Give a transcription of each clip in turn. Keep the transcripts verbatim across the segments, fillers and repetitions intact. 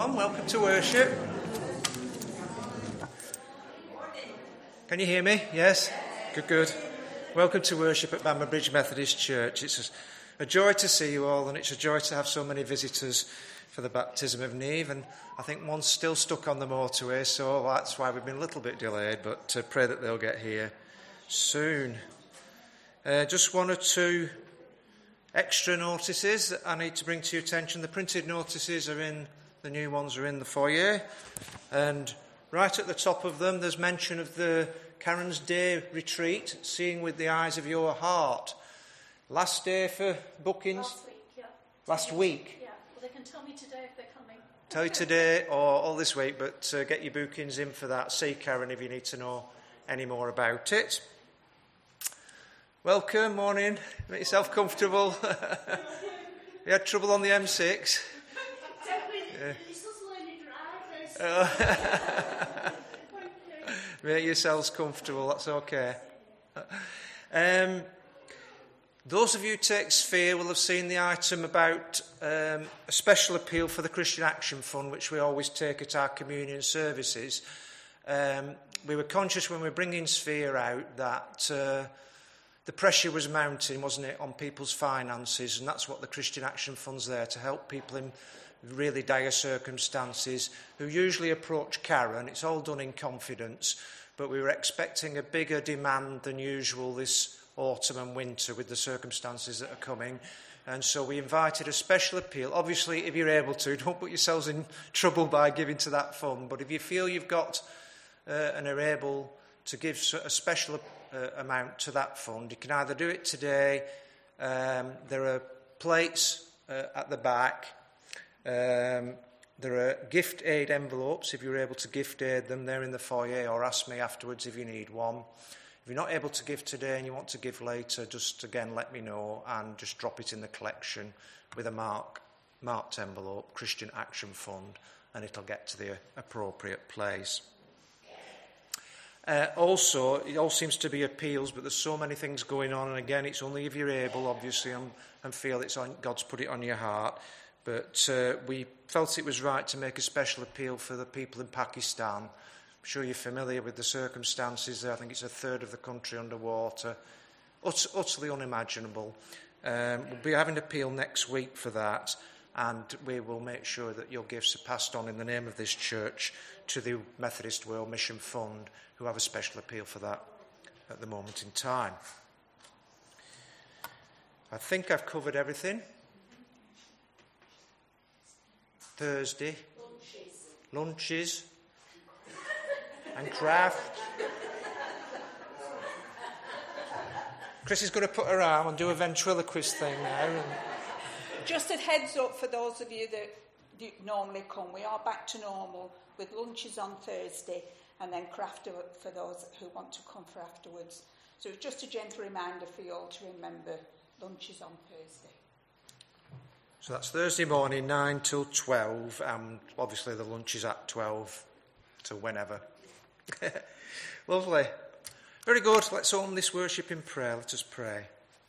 everyone. Welcome to worship. Can you hear me? Yes? Good, good. Welcome to worship at Bamber Bridge Methodist Church. It's a joy to see you all, and it's a joy to have so many visitors for the baptism of Neve. And I think one's still stuck on the motorway, so that's why we've been a little bit delayed, but uh, pray that they'll get here soon. Uh, just one or two extra notices that I need to bring to your attention. The printed notices are in, the new ones are in the foyer, and right at the top of them there's mention of the Karen's Day retreat, Seeing with the Eyes of Your Heart. Last day for bookings? Last week, yeah. Last week? Yeah, well, they can tell me today if they're coming. Tell you today or all this week, but uh, get your bookings in for that. See Karen if you need to know any more about it. Welcome, morning. Make yourself comfortable. You had trouble on the M six? Yeah. Oh. Make yourselves comfortable, that's okay. Um, those of you who take Sphere will have seen the item about um, a special appeal for the Christian Action Fund, which we always take at our communion services. Um, we were conscious when we were bringing Sphere out that uh, the pressure was mounting, wasn't it, on people's finances, and that's what the Christian Action Fund's there, to help people in really dire circumstances who usually approach Karen. It's all done in confidence, but we were expecting a bigger demand than usual this autumn and winter with the circumstances that are coming, and so we invited a special appeal. Obviously, if you're able to, don't put yourselves in trouble by giving to that fund, but if you feel you've got uh, and are able to give a special uh, amount to that fund, you can either do it today. Um, there are plates uh, at the back. Um, there are gift aid envelopes if you're able to gift aid them. They're in the foyer, or ask me afterwards if you need one. If you're not able to give today and you want to give later, just again let me know and just drop it in the collection with a mark, marked envelope, Christian Action Fund, and it'll get to the appropriate place. Uh, also, it all seems to be appeals, but there's so many things going on, and again, it's only if you're able, obviously, and, and feel it's on, God's put it on your heart. But uh, we felt it was right to make a special appeal for the people in Pakistan. I'm sure you're familiar with the circumstances there. I think it's a third of the country underwater. Ut- utterly unimaginable. Um, we'll be having an appeal next week for that, and we will make sure that your gifts are passed on in the name of this church to the Methodist World Mission Fund, who have a special appeal for that at the moment in time. I think I've covered everything. Thursday. Lunches. Lunches. And craft. Chris is going to put her arm and do a ventriloquist thing now. And... Just a heads up for those of you that do normally come, we are back to normal with lunches on Thursday and then craft for those who want to come for afterwards. So it's just a gentle reminder for you all to remember lunches on Thursday. So that's Thursday morning, nine till twelve, and obviously the lunch is at twelve to whenever. Lovely. Very good. Let's open this worship in prayer. Let us pray.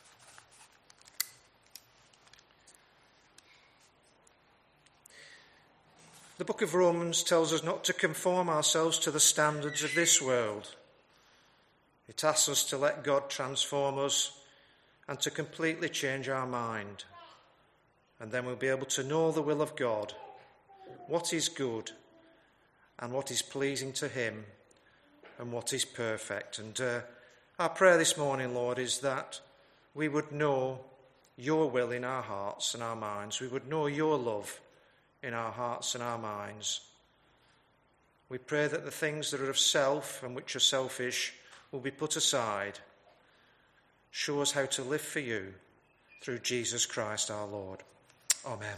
The book of Romans tells us not to conform ourselves to the standards of this world. It asks us to let God transform us and to completely change our mind. And then we'll be able to know the will of God, what is good and what is pleasing to him and what is perfect. And uh, our prayer this morning, Lord, is that we would know your will in our hearts and our minds. We would know your love in our hearts and our minds. We pray that the things that are of self and which are selfish will be put aside. Show us how to live for you through Jesus Christ our Lord. Amen.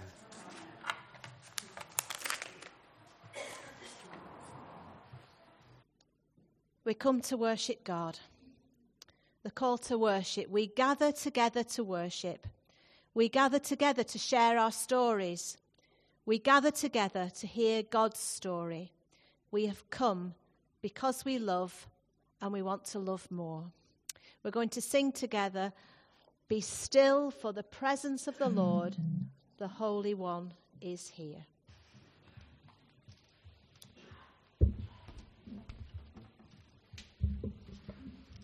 We come to worship God. The call to worship. We gather together to worship. We gather together to share our stories. We gather together to hear God's story. We have come because we love and we want to love more. We're going to sing together, "Be still, for the presence of the Lord, the Holy One, is here."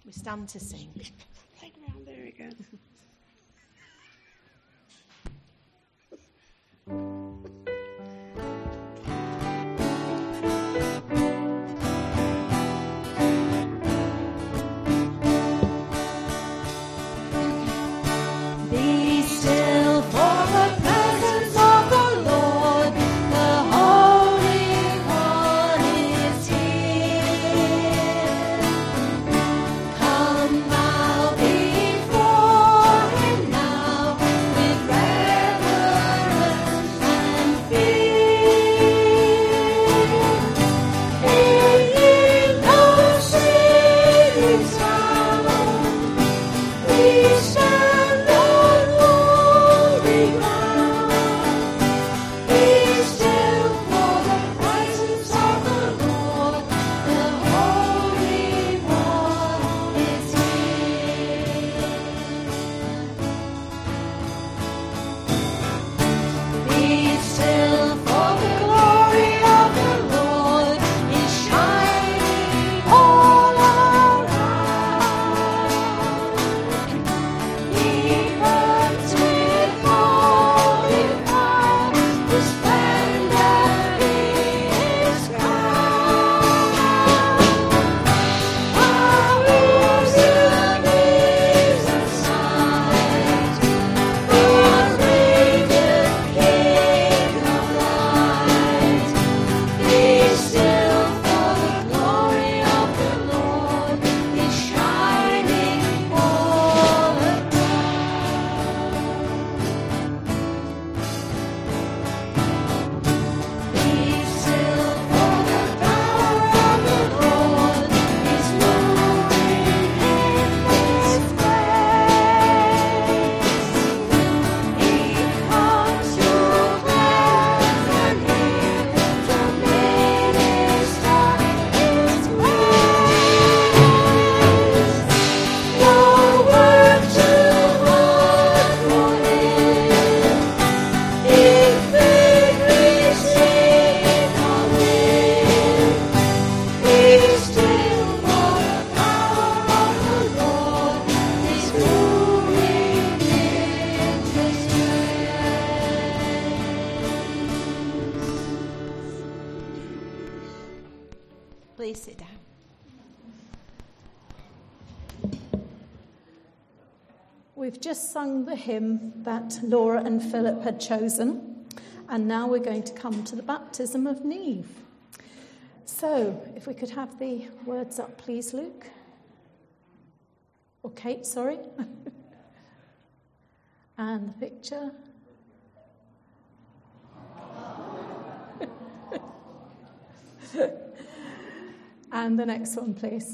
We stand to sing. Playground, there we go. Be still for the presence of the Lord, the Holy One is here. Come bow before Him now with reverence and fear. Hear ye no singing sound? We stand on holy ground. Be still for the presence of the Lord, the Holy One is here. Be still for the glory of the Lord is shining all around. He burns with holy fire, the splendor is crowned. Hallelujah, Jesus' sight, the radiant King of light. Be still, for the glory of the Lord is shining all around. Be still, for the power of the Lord is moving in this place. He comes to cleanse and heal, to minister His grace. No work too hard for Him. If victory sing on Him, be still, for the power of the Lord is moving in this place. Please sit down. We've just sung the hymn that Laura and Philip had chosen, and now we're going to come to the baptism of Neve. So, if we could have the words up, please, Luke. Or Kate, sorry. And the picture. And the next one, please.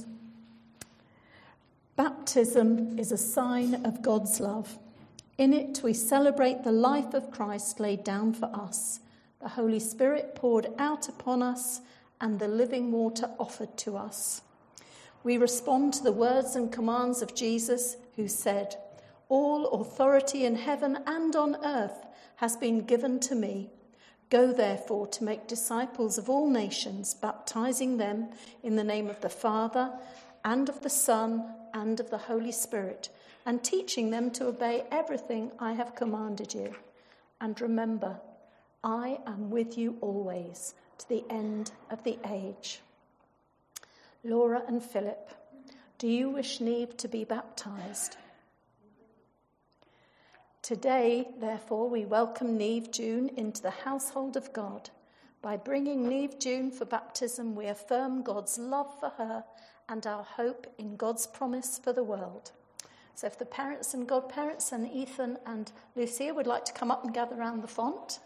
Baptism is a sign of God's love. In it, we celebrate the life of Christ laid down for us, the Holy Spirit poured out upon us, and the living water offered to us. We respond to the words and commands of Jesus, who said, "All authority in heaven and on earth has been given to me. Go therefore to make disciples of all nations, baptizing them in the name of the Father and of the Son and of the Holy Spirit, and teaching them to obey everything I have commanded you. And remember, I am with you always, to the end of the age." Laura and Philip, do you wish Neve to be baptized? Today, therefore, we welcome Neve June into the household of God. By bringing Neve June for baptism, we affirm God's love for her and our hope in God's promise for the world. So if the parents and godparents and Ethan and Lucia would like to come up and gather around the font.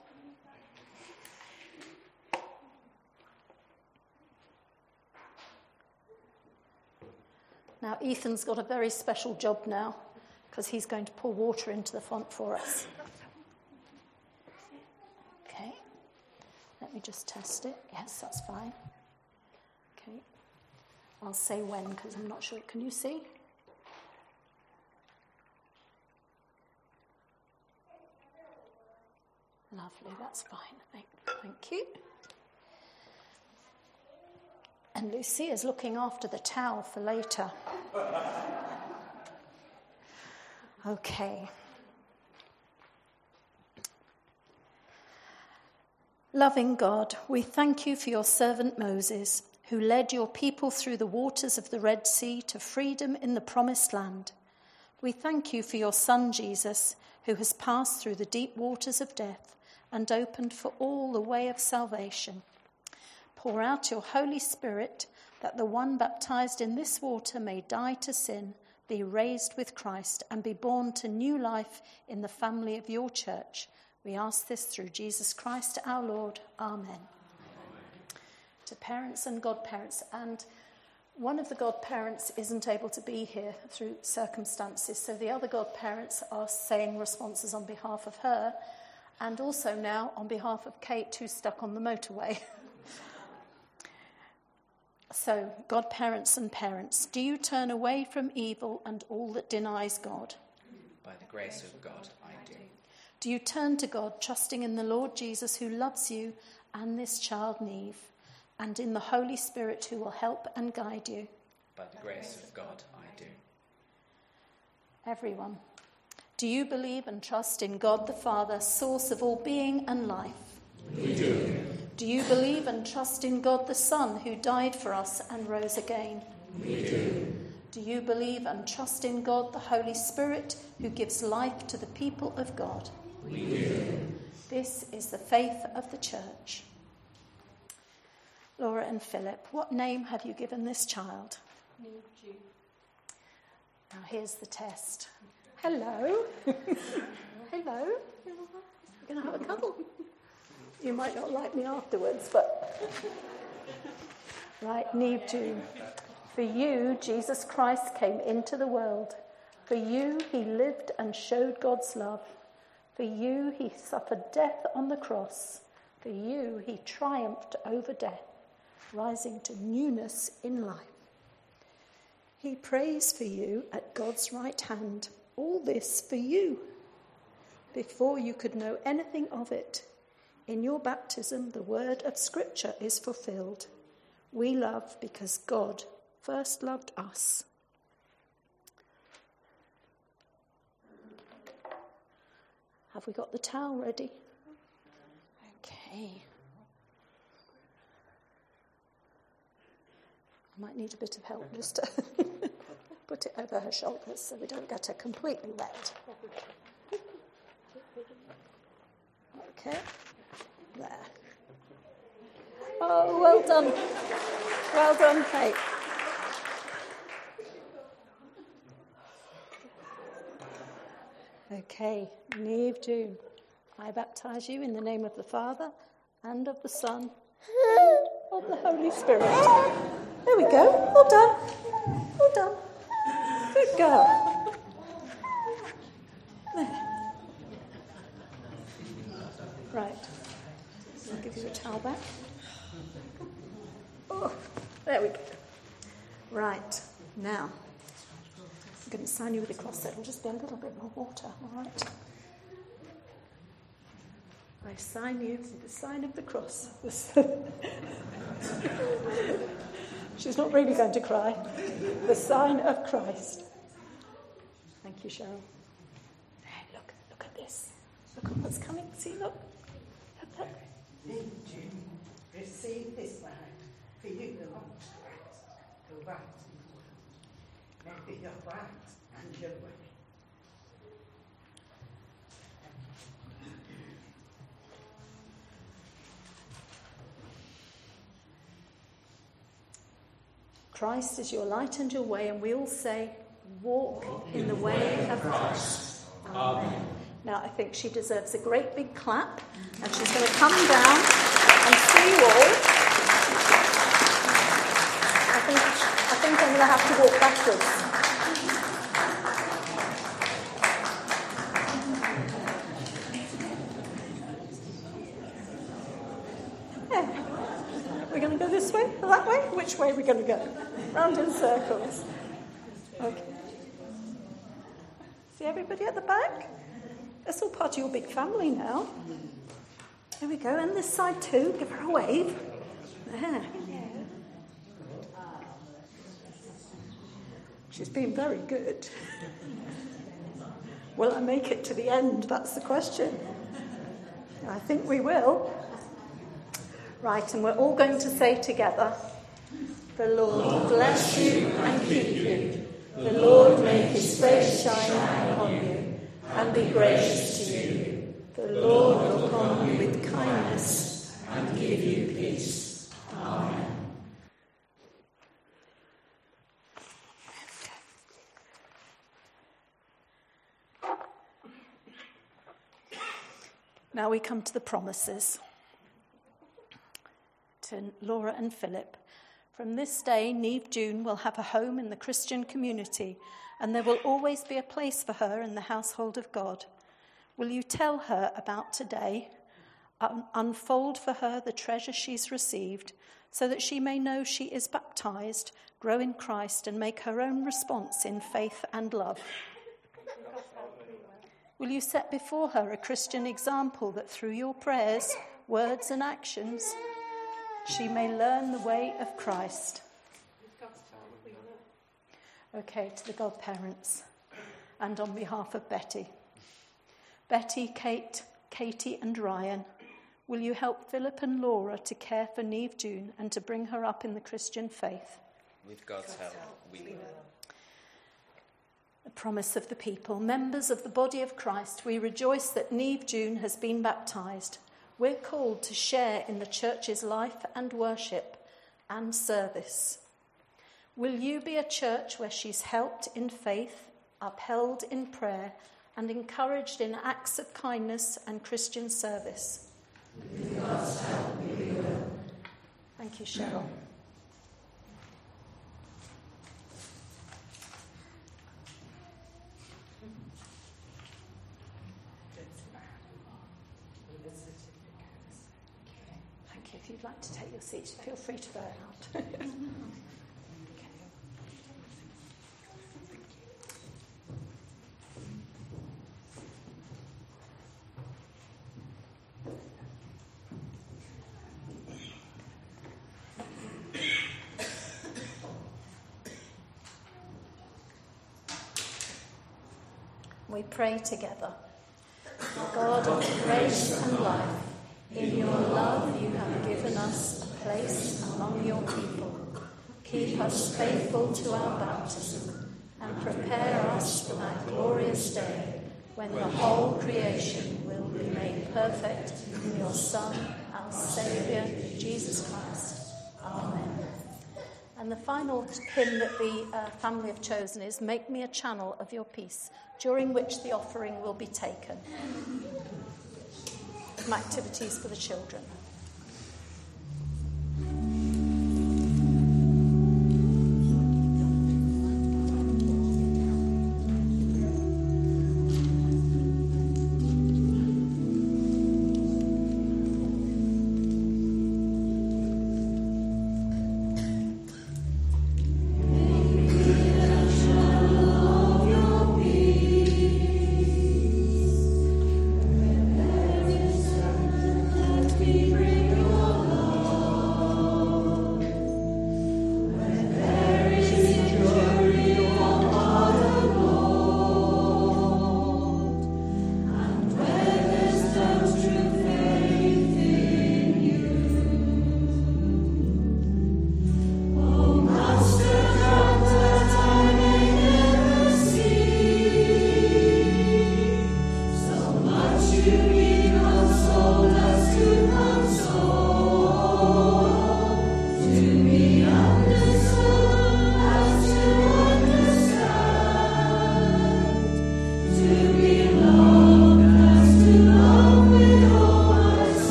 Now, Ethan's got a very special job now, because he's going to pour water into the font for us. Okay. Let me just test it. Yes, that's fine. Okay. I'll say when, because I'm not sure. Can you see? Lovely, that's fine. Thank, thank you. And Lucia's looking after the towel for later. Okay. Loving God, we thank you for your servant Moses, who led your people through the waters of the Red Sea to freedom in the promised land. We thank you for your son Jesus, who has passed through the deep waters of death and opened for all the way of salvation. Pour out your Holy Spirit, that the one baptized in this water may die to sin, be raised with Christ, and be born to new life in the family of your church. We ask this through Jesus Christ our Lord. Amen. Amen. To parents and godparents, and one of the godparents isn't able to be here through circumstances, so the other godparents are saying responses on behalf of her, and also now on behalf of Kate, who's stuck on the motorway. So, godparents and parents, do you turn away from evil and all that denies God? By the grace of God, I do. Do you turn to God, trusting in the Lord Jesus, who loves you, and this child Neve, and in the Holy Spirit, who will help and guide you? By the grace of God, I do. Everyone, do you believe and trust in God the Father, source of all being and life? We do. Do you believe and trust in God the Son, who died for us and rose again? We do. Do you believe and trust in God the Holy Spirit, who gives life to the people of God? We do. This is the faith of the church. Laura and Philip, what name have you given this child? Neve. Now here's the test. Hello. Hello. We're going to have a cuddle. You might not like me afterwards, but... Right, Neve June. For you, Jesus Christ came into the world. For you, he lived and showed God's love. For you, he suffered death on the cross. For you, he triumphed over death, rising to newness in life. He prays for you at God's right hand. All this for you. Before you could know anything of it, in your baptism, the word of Scripture is fulfilled. We love because God first loved us. Have we got the towel ready? Okay. I might need a bit of help just to put it over her shoulders so we don't get her completely wet. Okay. There. Oh, well done. Well done, Kate. Okay, Neve June, I baptize you in the name of the Father and of the Son of the Holy Spirit. There we go. Well done. Well done. Good girl. There. Right. I'll give you a towel back. Oh, there we go. Right. Now, I'm going to sign you with a cross. There will just be a little bit more water, all right? I sign you with the sign of the cross. She's not really going to cry. The sign of Christ. Thank you, Cheryl. Hey, look, look at this. Look at what's coming. See, look. Look, look. Receive this man, for you belong to Christ. Go right. Make it your right and your way. Christ is your light and your way, and we all say, walk in the way of Christ. Amen. Now, I think she deserves a great big clap, and she's going to come down and see you all. I think, I think I'm going to have to walk backwards. Yeah. We're going to go this way or that way? Which way are we going to go? Round in circles. Okay. See everybody at the back? That's all part of your big family now. There we go. And this side too. Give her a wave. There. She's been very good. Will I make it to the end? That's the question. I think we will. Right, and we're all going to say together, the Lord bless you and keep you. The Lord make his face shine upon you and be gracious to you. The Lord look on you with kindness and give you peace. Amen. Now we come to the promises. To Laura and Philip. From this day, Neve June will have a home in the Christian community, and there will always be a place for her in the household of God. Will you tell her about today? Un- unfold for her the treasure she's received, so that she may know she is baptized, grow in Christ, and make her own response in faith and love. Will you set before her a Christian example that through your prayers, words, and actions, she may learn the way of Christ? Okay, to the godparents, and on behalf of Betty. Betty, Kate, Katie, and Ryan, will you help Philip and Laura to care for Neve June and to bring her up in the Christian faith? With God's help, we will. The promise of the people. Members of the body of Christ, we rejoice that Neve June has been baptised. We're called to share in the church's life and worship and service. Will you be a church where she's helped in faith, upheld in prayer, and encouraged in acts of kindness and Christian service? With God's help, we will. Thank you, Cheryl. Thank you. If you'd like to take your seat, feel free to go out. We pray together. God of grace and life, in your love you have given us a place among your people. Keep us faithful to our baptism and prepare us for that glorious day when the whole creation will be made perfect in your Son, our Saviour, Jesus Christ. Amen. And the final hymn that the uh, family have chosen is Make Me a Channel of Your Peace, during which the offering will be taken. Some activities for the children. We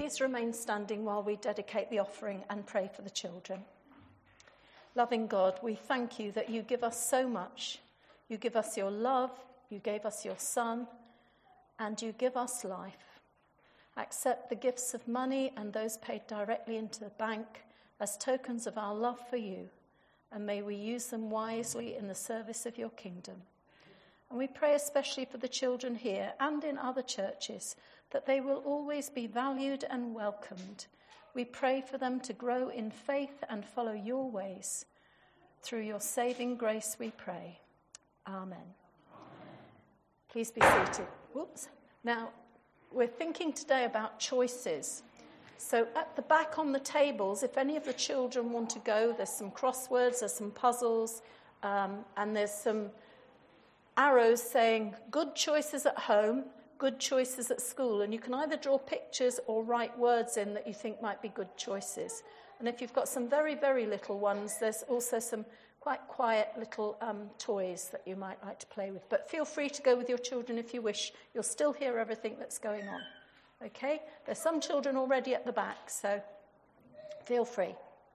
please remain standing while we dedicate the offering and pray for the children. Loving God, we thank you that you give us so much. You give us your love, you gave us your Son, and you give us life. Accept the gifts of money and those paid directly into the bank as tokens of our love for you, and may we use them wisely in the service of your kingdom. And we pray especially for the children here and in other churches, that they will always be valued and welcomed. We pray for them to grow in faith and follow your ways. Through your saving grace we pray. Amen. Please be seated. Whoops. Now, we're thinking today about choices. So at the back on the tables, if any of the children want to go, there's some crosswords, there's some puzzles, um, and there's some arrows saying good choices at home, good choices at school. And you can either draw pictures or write words in that you think might be good choices. And if you've got some very, very little ones, there's also some quite quiet little um, toys that you might like to play with. But feel free to go with your children if you wish. You'll still hear everything that's going on. Okay? There's some children already at the back, so feel free.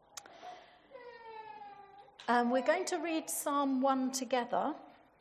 Um, we're going to read Psalm one together.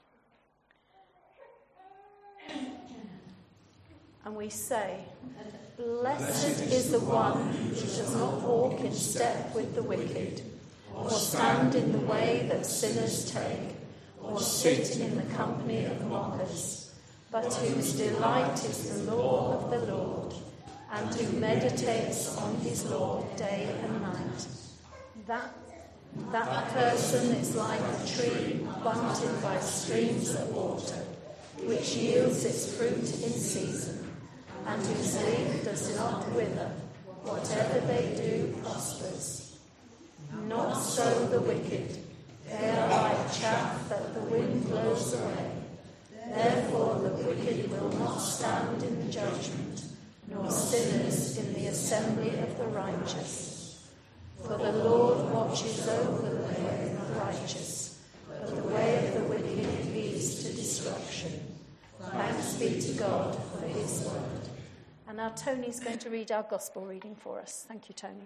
And we say, "Blessed is the one who does not walk in step with the wicked, or stand in the way that sinners take, or sit in the company of mockers, but whose delight is the law of the Lord, and who meditates on his law day and night. That, that person is like a tree planted by streams of water, which yields its fruit in season, and whose leaf does not wither. Whatever they do prospers. Not so the wicked. They are like chaff that the wind blows away. Therefore the wicked will not stand in the judgment, nor sinners in the assembly of the righteous. For the Lord watches over the way of the righteous, but the way of the wicked leads to destruction. Thanks be to God for his word." And now Tony's going to read our gospel reading for us. Thank you, Tony.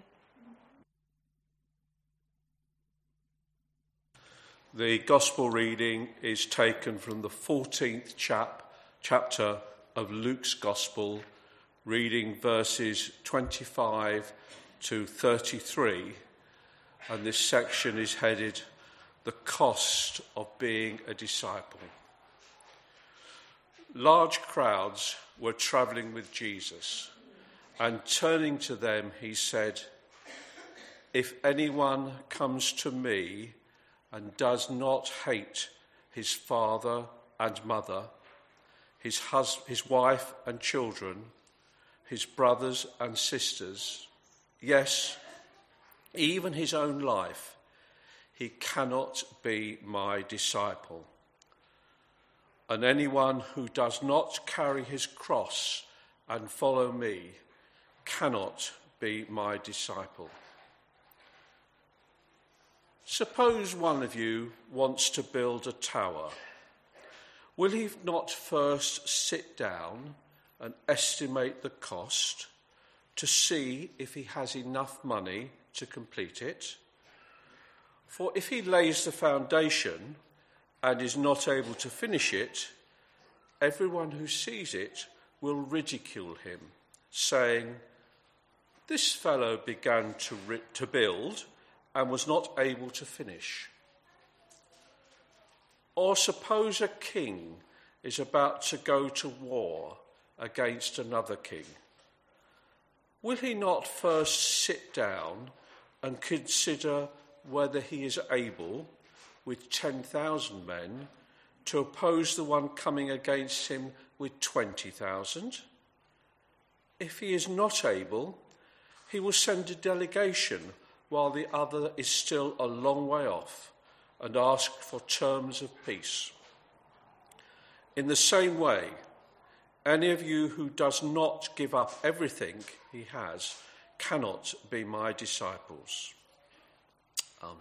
The gospel reading is taken from the fourteenth chap, chapter of Luke's gospel, reading verses twenty-five to thirty-three. And this section is headed, "The Cost of Being a Disciple." Large crowds were travelling with Jesus, and turning to them he said, "If anyone comes to me and does not hate his father and mother, his hus- his wife and children, his brothers and sisters, yes, even his own life, he cannot be my disciple. And anyone who does not carry his cross and follow me cannot be my disciple. Suppose one of you wants to build a tower. Will he not first sit down and estimate the cost to see if he has enough money to complete it? For if he lays the foundation and is not able to finish it, everyone who sees it will ridicule him, saying, 'This fellow began to, ri- to build and was not able to finish.' Or suppose a king is about to go to war against another king. Will he not first sit down and consider whether he is able, with ten thousand men, to oppose the one coming against him with twenty thousand? If he is not able, he will send a delegation while the other is still a long way off, and ask for terms of peace. In the same way, any of you who does not give up everything he has cannot be my disciples." Amen.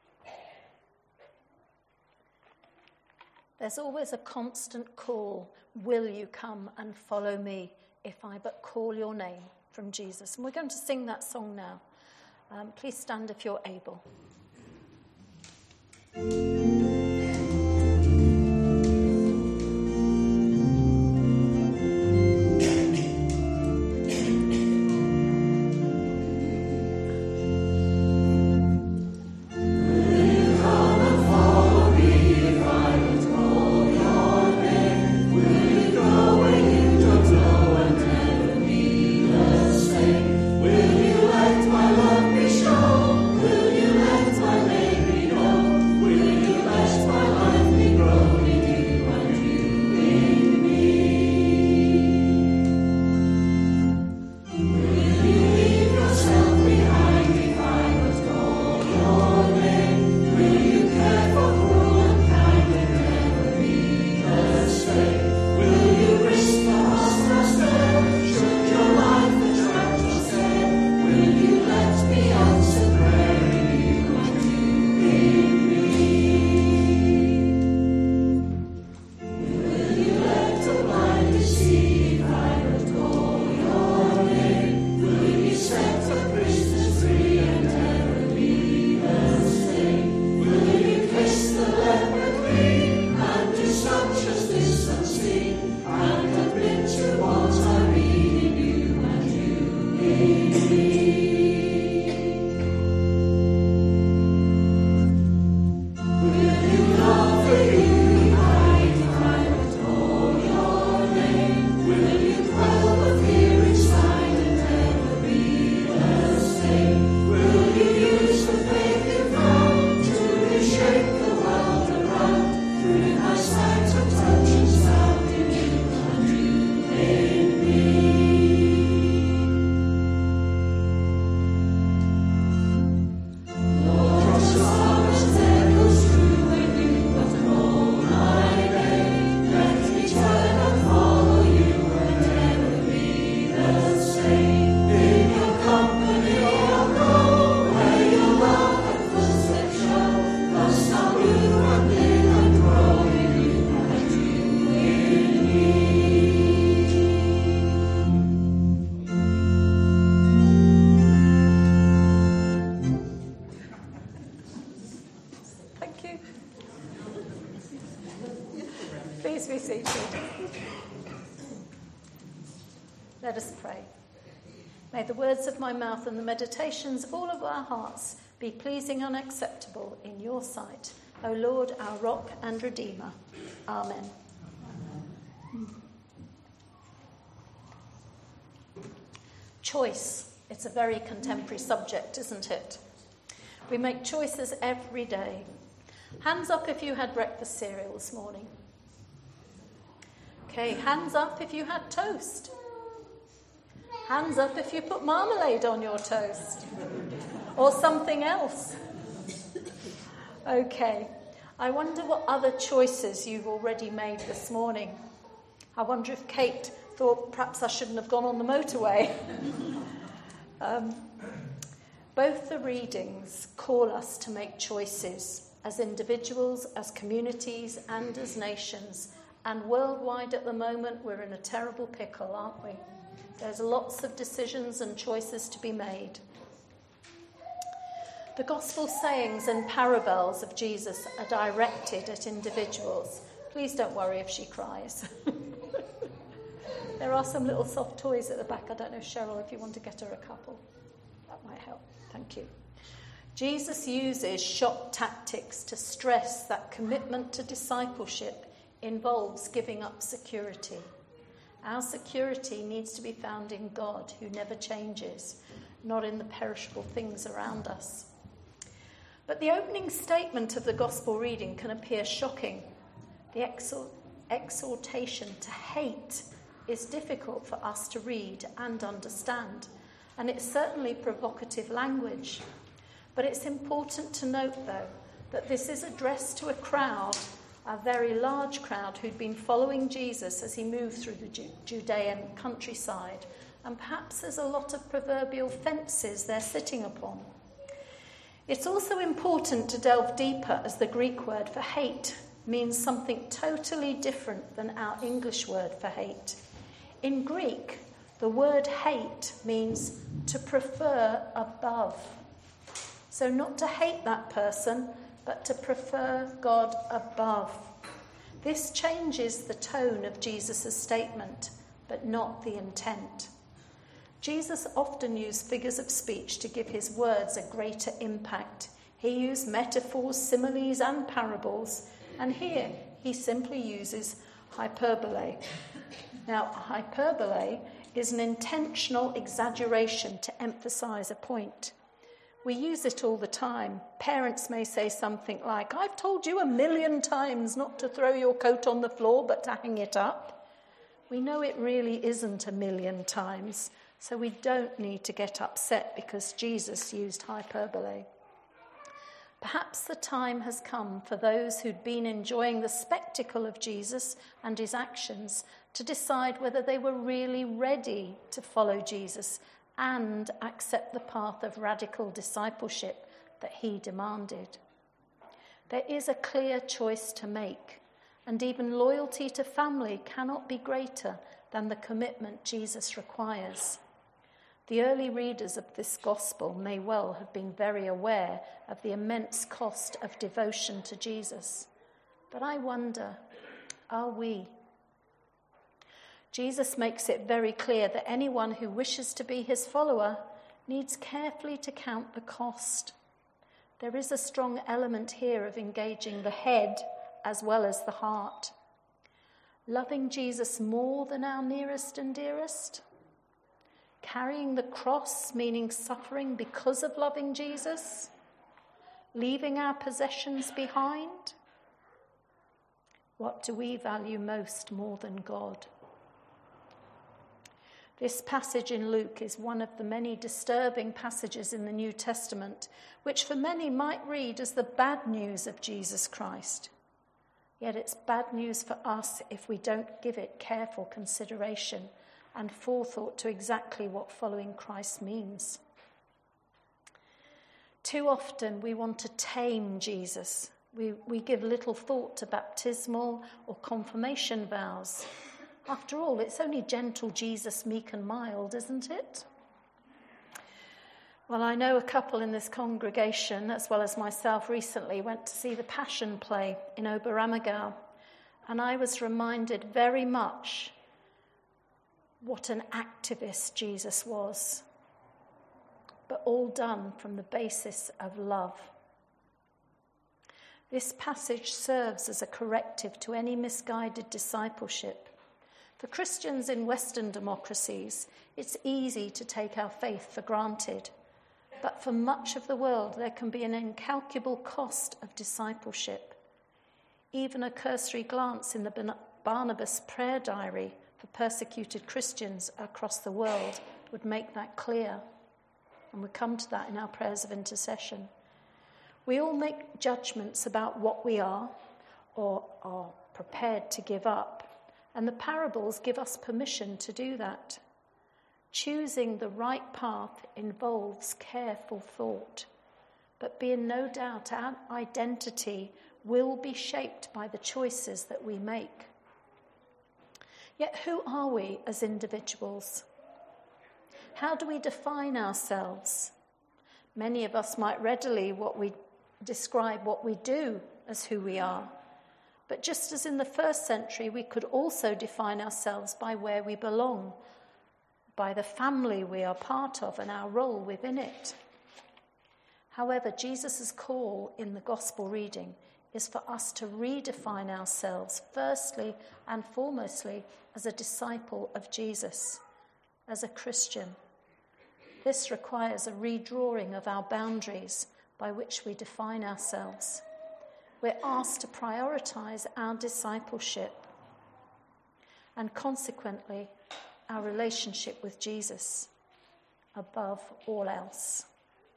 There's always a constant call will you come and follow me if I but call your name, from Jesus. And we're going to sing that song now. Um, please stand if you're able. Please be seated. Let us pray. May the words of my mouth and the meditations of all of our hearts be pleasing and acceptable in your sight, O Lord, our rock and redeemer. Amen. Choice. It's a very contemporary subject, isn't it? We make choices every day. Hands up if you had breakfast cereal this morning. Okay, hands up if you had toast. Hands up if you put marmalade on your toast. Or something else. Okay, I wonder what other choices you've already made this morning. I wonder if Kate thought perhaps I shouldn't have gone on the motorway. um, both the readings call us to make choices as individuals, as communities, and as nations. And worldwide at the moment, we're in a terrible pickle, aren't we? There's lots of decisions and choices to be made. The gospel sayings and parables of Jesus are directed at individuals. Please don't worry if she cries. There are some little soft toys at the back. I don't know, Cheryl, if you want to get her a couple. That might help. Thank you. Jesus uses shock tactics to stress that commitment to discipleship involves giving up security. Our security needs to be found in God, who never changes, not in the perishable things around us. But the opening statement of the gospel reading can appear shocking. The exhort- exhortation to hate is difficult for us to read and understand, and it's certainly provocative language. But it's important to note, though, that this is addressed to a crowd, a very large crowd who'd been following Jesus as he moved through the Ju- Judean countryside, and perhaps there's a lot of proverbial fences they're sitting upon. It's also important to delve deeper as the Greek word for hate means something totally different than our English word for hate. In Greek, the word hate means to prefer above. So not to hate that person, but to prefer God above. This changes the tone of Jesus' statement, but not the intent. Jesus often used figures of speech to give his words a greater impact. He used metaphors, similes, and parables, and here he simply uses hyperbole. Now, hyperbole is an intentional exaggeration to emphasize a point. We use it all the time. Parents may say something like, "I've told you a million times not to throw your coat on the floor, but to hang it up." We know it really isn't a million times, so we don't need to get upset because Jesus used hyperbole. Perhaps the time has come for those who'd been enjoying the spectacle of Jesus and his actions to decide whether they were really ready to follow Jesus and accept the path of radical discipleship that he demanded. There is a clear choice to make, and even loyalty to family cannot be greater than the commitment Jesus requires. The early readers of this gospel may well have been very aware of the immense cost of devotion to Jesus. But I wonder, are we? Jesus makes it very clear that anyone who wishes to be his follower needs carefully to count the cost. There is a strong element here of engaging the head as well as the heart. Loving Jesus more than our nearest and dearest. Carrying the cross, meaning suffering because of loving Jesus. Leaving our possessions behind. What do we value most more than God? This passage in Luke is one of the many disturbing passages in the New Testament, which for many might read as the bad news of Jesus Christ. Yet it's bad news for us if we don't give it careful consideration and forethought to exactly what following Christ means. Too often we want to tame Jesus. We, we give little thought to baptismal or confirmation vows. After all, it's only gentle Jesus, meek and mild, isn't it? Well, I know a couple in this congregation, as well as myself, recently went to see the Passion play in Oberammergau, and I was reminded very much what an activist Jesus was, but all done from the basis of love. This passage serves as a corrective to any misguided discipleship. For Christians in Western democracies, it's easy to take our faith for granted, but for much of the world there can be an incalculable cost of discipleship. Even a cursory glance in the Barnabas prayer diary for persecuted Christians across the world would make that clear. And we come to that in our prayers of intercession. We all make judgments about what we are or are prepared to give up, and the parables give us permission to do that. Choosing the right path involves careful thought, but be in no doubt our identity will be shaped by the choices that we make. Yet who are we as individuals? How do we define ourselves? Many of us might readily what we describe what we do as who we are. But just as in the first century, we could also define ourselves by where we belong, by the family we are part of and our role within it. However, Jesus' call in the gospel reading is for us to redefine ourselves firstly and foremostly as a disciple of Jesus, as a Christian. This requires a redrawing of our boundaries by which we define ourselves. We're asked to prioritize our discipleship and consequently our relationship with Jesus above all else.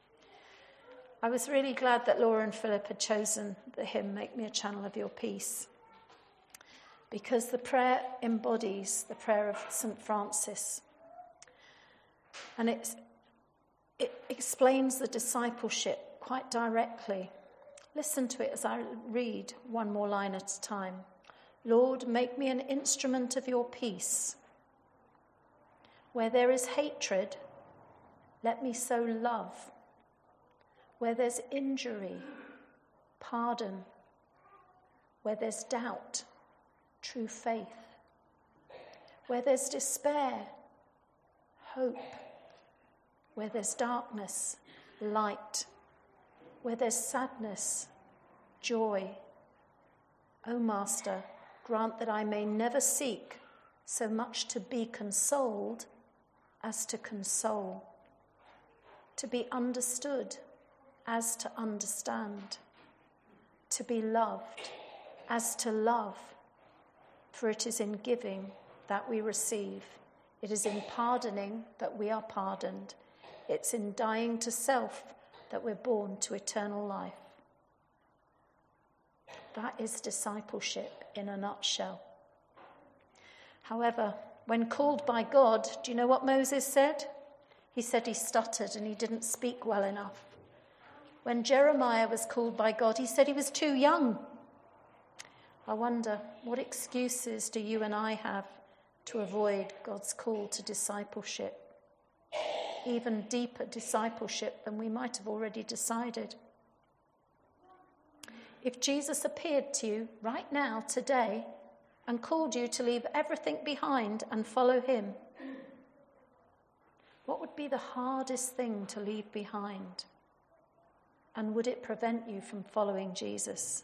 I was really glad that Laura and Philip had chosen the hymn, Make Me a Channel of Your Peace, because the prayer embodies the prayer of Saint Francis. And it's, it explains the discipleship quite directly. Listen to it as I read one more line at a time. Lord, make me an instrument of your peace. Where there is hatred, let me sow love. Where there's injury, pardon. Where there's doubt, true faith. Where there's despair, hope. Where there's darkness, light. Where there's sadness, joy. O Master, grant that I may never seek so much to be consoled as to console, to be understood as to understand, to be loved as to love. For it is in giving that we receive. It is in pardoning that we are pardoned. It's in dying to self that we're born to eternal life. That is discipleship in a nutshell. However, when called by God, do you know what Moses said? He said he stuttered and he didn't speak well enough. When Jeremiah was called by God, he said he was too young. I wonder, what excuses do you and I have to avoid God's call to discipleship? Even deeper discipleship than we might have already decided. If Jesus appeared to you right now, today, and called you to leave everything behind and follow him, what would be the hardest thing to leave behind? And would it prevent you from following Jesus?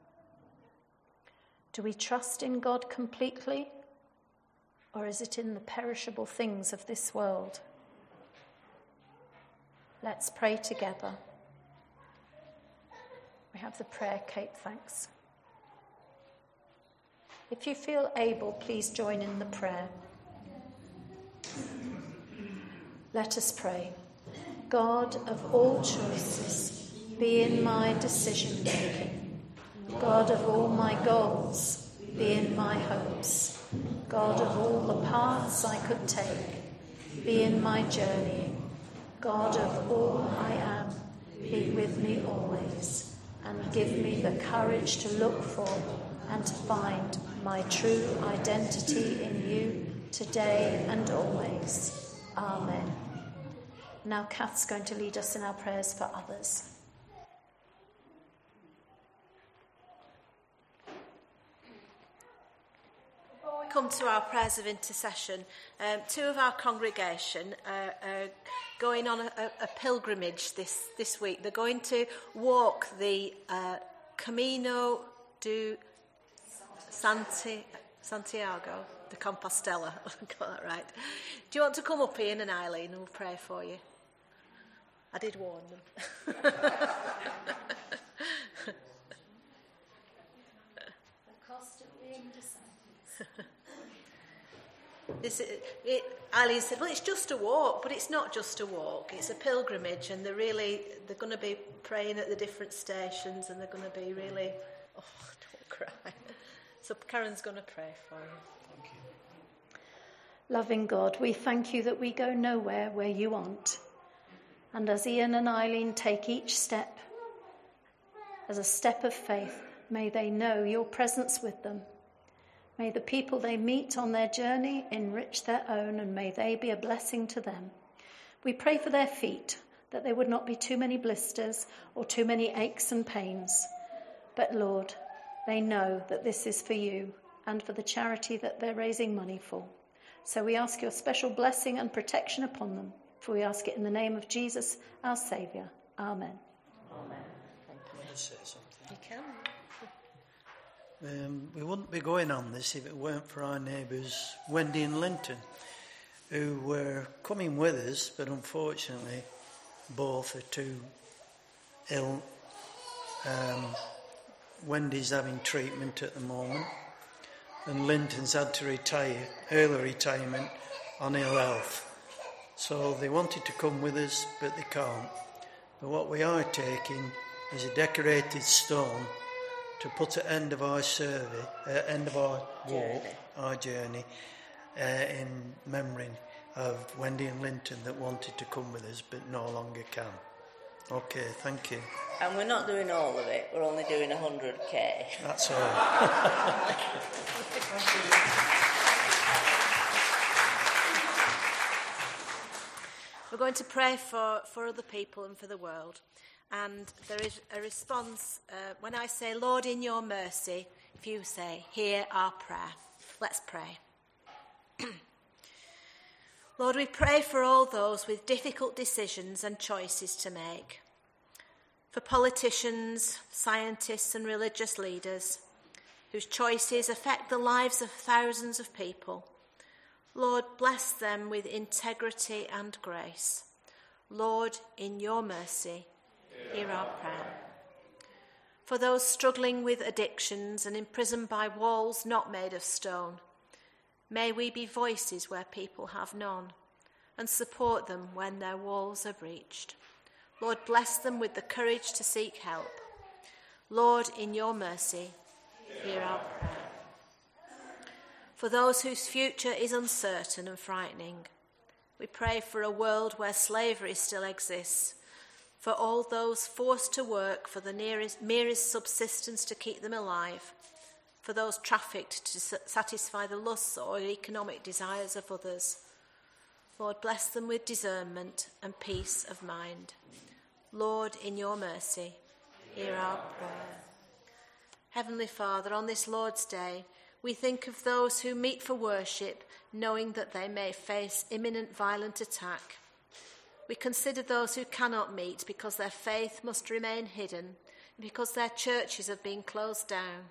Do we trust in God completely? Or is it in the perishable things of this world? Let's pray together. We have the prayer, Kate, thanks. If you feel able, please join in the prayer. Let us pray. God of all choices, be in my decision making. God of all my goals, be in my hopes. God of all the paths I could take, be in my journey. God of all I am, be with me always, and give me the courage to look for and to find my true identity in you today and always. Amen. Now Kath's going to lead us in our prayers for others. Before we come to our prayers of intercession, um, two of our congregation are, are going on a, a pilgrimage this, this week. They're going to walk the uh, Camino do Santi, Santiago de Compostela. I got that right. Do you want to come up, Ian and Eileen, and we'll pray for you? I did warn them. The cost of being disciples. This, it, Eileen said, well, it's just a walk, but it's not just a walk. It's a pilgrimage, and they're really, they're going to be praying at the different stations, and they're going to be really, oh, don't cry. So Karen's going to pray for you. Thank you. Loving God, we thank you that we go nowhere where you aren't. And as Ian and Eileen take each step as a step of faith, may they know your presence with them. May the people they meet on their journey enrich their own, and may they be a blessing to them. We pray for their feet, that there would not be too many blisters or too many aches and pains. But Lord, they know that this is for you and for the charity that they're raising money for. So we ask your special blessing and protection upon them, for we ask it in the name of Jesus, our Saviour. Amen. Amen. Thank you. Can I say something? You can. Um, we wouldn't be going on this if it weren't for our neighbours Wendy and Linton, who were coming with us, but unfortunately both are too ill. Um, Wendy's having treatment at the moment, and Linton's had to retire, early retirement, on ill health. So they wanted to come with us, but they can't. But what we are taking is a decorated stone to put at the end of our survey, uh, end of our walk, journey. our journey, uh, in memory of Wendy and Linton that wanted to come with us but no longer can. Okay, thank you. And we're not doing all of it, we're only doing one hundred k. That's all. We're going to pray for, for other people and for the world. And there is a response. Uh, when I say, Lord, in your mercy, if you say, hear our prayer. Let's pray. Lord, we pray for all those with difficult decisions and choices to make. For politicians, scientists and religious leaders whose choices affect the lives of thousands of people. Lord, bless them with integrity and grace. Lord, in your mercy, hear our prayer. For those struggling with addictions and imprisoned by walls not made of stone, may we be voices where people have none and support them when their walls are breached. Lord, bless them with the courage to seek help. Lord, in your mercy, hear our prayer. For those whose future is uncertain and frightening, we pray for a world where slavery still exists, for all those forced to work for the nearest, merest subsistence to keep them alive, for those trafficked to satisfy the lusts or economic desires of others. Lord, bless them with discernment and peace of mind. Lord, in your mercy, hear our prayer. Heavenly Father, on this Lord's Day, we think of those who meet for worship, knowing that they may face imminent violent attack. We consider those who cannot meet because their faith must remain hidden, because their churches have been closed down.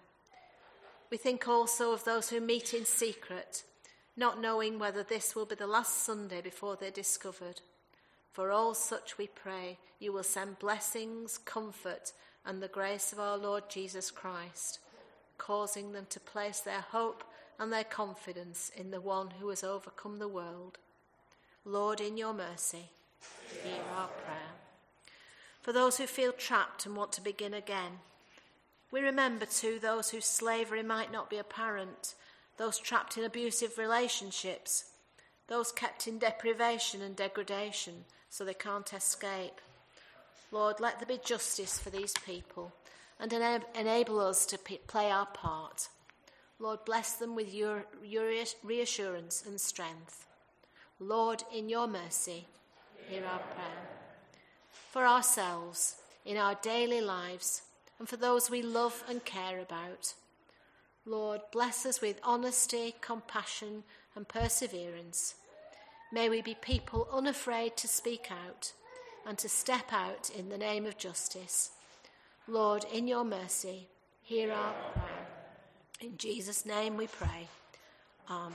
We think also of those who meet in secret, not knowing whether this will be the last Sunday before they're discovered. For all such we pray, you will send blessings, comfort, and the grace of our Lord Jesus Christ, causing them to place their hope and their confidence in the one who has overcome the world. Lord, in your mercy, hear our prayer. For those who feel trapped and want to begin again, we remember too those whose slavery might not be apparent, those trapped in abusive relationships, those kept in deprivation and degradation so they can't escape. Lord, let there be justice for these people and ena- enable us to p- play our part. Lord, bless them with your, your reassurance and strength. Lord, in your mercy, hear our prayer. For ourselves, in our daily lives, and for those we love and care about, Lord, bless us with honesty, compassion, and perseverance. May we be people unafraid to speak out and to step out in the name of justice. Lord, in your mercy, hear our prayer. In Jesus' name we pray. Amen.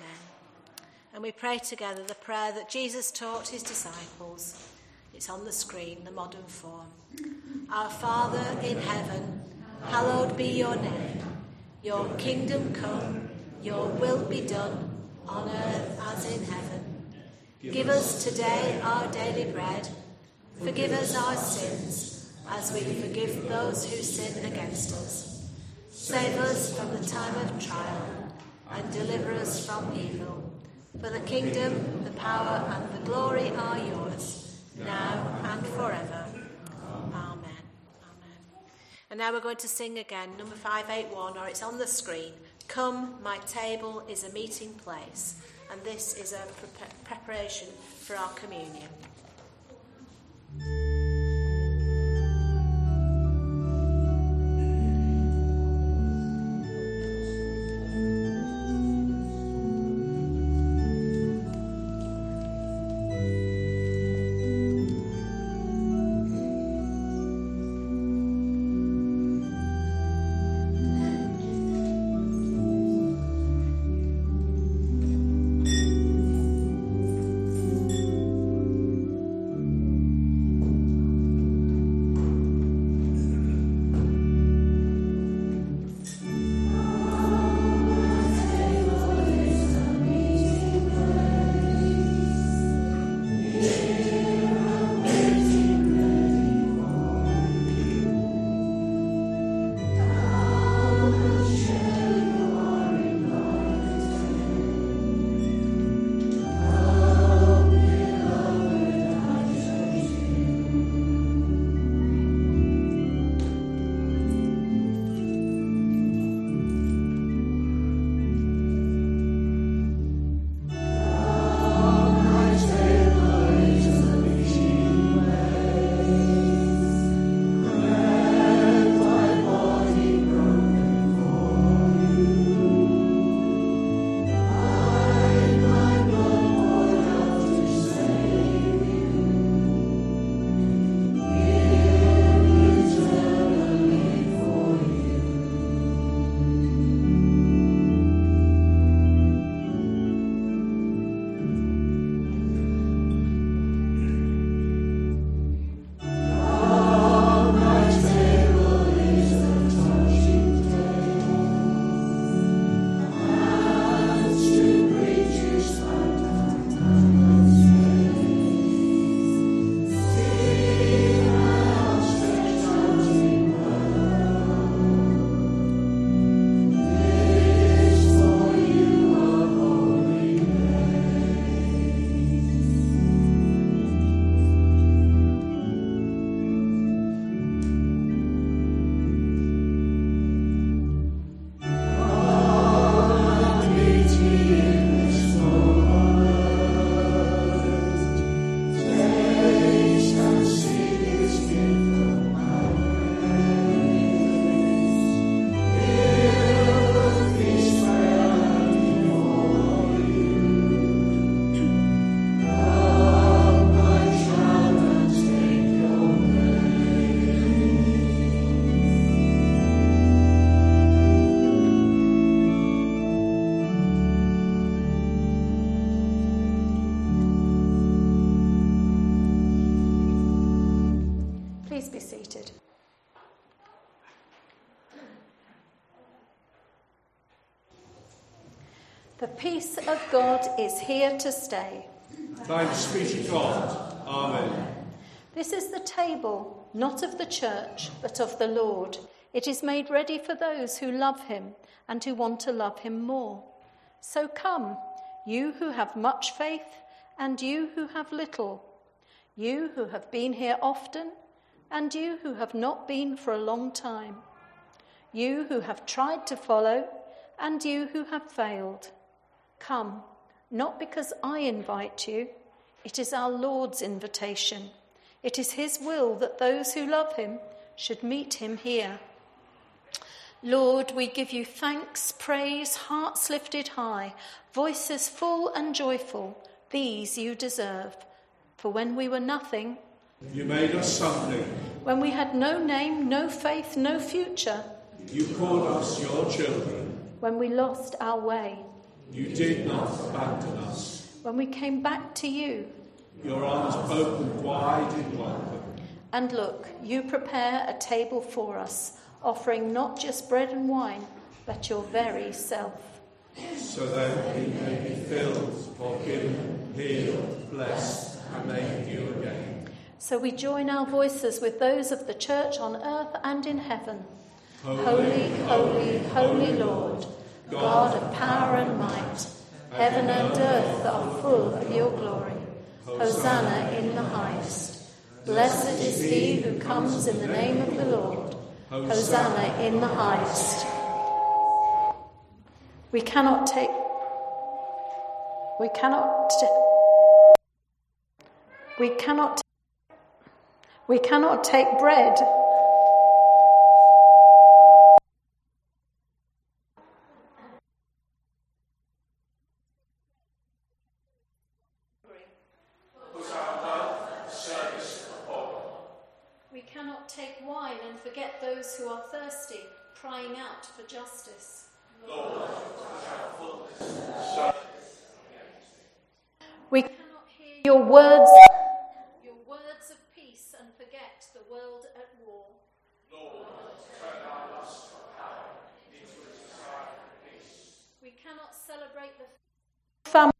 And we pray together the prayer that Jesus taught his disciples. It's on the screen, the modern form. Our Father in heaven, hallowed be your name. Your kingdom come, your will be done, on earth as in heaven. Give us today our daily bread. Forgive us our sins, as we forgive those who sin against us. Save us from the time of trial, and deliver us from evil. For the kingdom, the power, and the glory are yours, now and forever. Amen. Amen. And now we're going to sing again, number five eighty-one, or it's on the screen. Come, my table is a meeting place. And this is a pre- preparation for our communion. Please be seated. The peace of God is here to stay. Thanks be to God. Amen. This is the table, not of the church, but of the Lord. It is made ready for those who love him and who want to love him more. So come, you who have much faith and you who have little, you who have been here often and you who have not been for a long time, you who have tried to follow and you who have failed. Come, not because I invite you, it is our Lord's invitation. It is his will that those who love him should meet him here. Lord, we give you thanks, praise, hearts lifted high, voices full and joyful. These you deserve. For when we were nothing, you made us something. When we had no name, no faith, no future, you called us your children. When we lost our way, you did not abandon us. When we came back to you, your arms opened wide in welcome. And look, you prepare a table for us, offering not just bread and wine, but your very self. So that we may be filled, forgiven, healed, blessed, and made new again. So we join our voices with those of the church on earth and in heaven. Holy, holy, holy, holy Lord, God of power and might, heaven and earth are full of your glory. Hosanna in the highest. Blessed is he who comes in the name of the Lord. Hosanna in the highest. We cannot take, we cannot, we cannot, we cannot take bread. We cannot take wine and forget those who are thirsty, crying out for justice. Lord, we cannot hear your words, your words of peace and forget the world at war. Lord, turn our lust for power into a desire for peace. We cannot celebrate the family.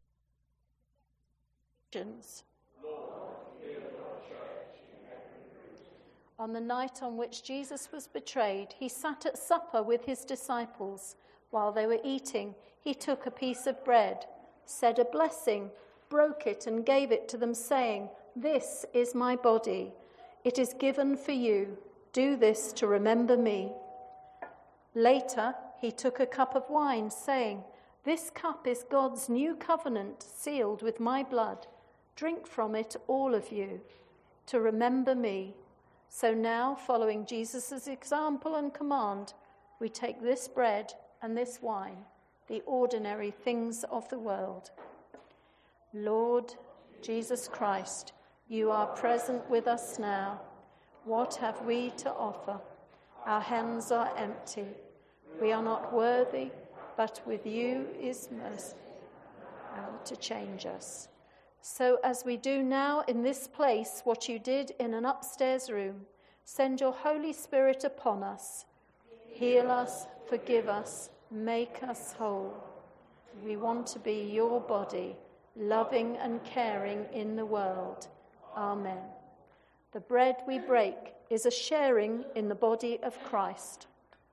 On the night on which Jesus was betrayed, he sat at supper with his disciples. While they were eating, he took a piece of bread, said a blessing, broke it and gave it to them, saying, "This is my body. It is given for you. Do this to remember me." Later, he took a cup of wine, saying, "This cup is God's new covenant, sealed with my blood. Drink from it, all of you, to remember me." So now, following Jesus' example and command, we take this bread and this wine, the ordinary things of the world. Lord Jesus Christ, you are present with us now. What have we to offer? Our hands are empty. We are not worthy, but with you is mercy to change us. So as we do now in this place what you did in an upstairs room, send your Holy Spirit upon us. Heal us, forgive us, make us whole. We want to be your body, loving and caring in the world. Amen. The bread we break is a sharing in the body of Christ.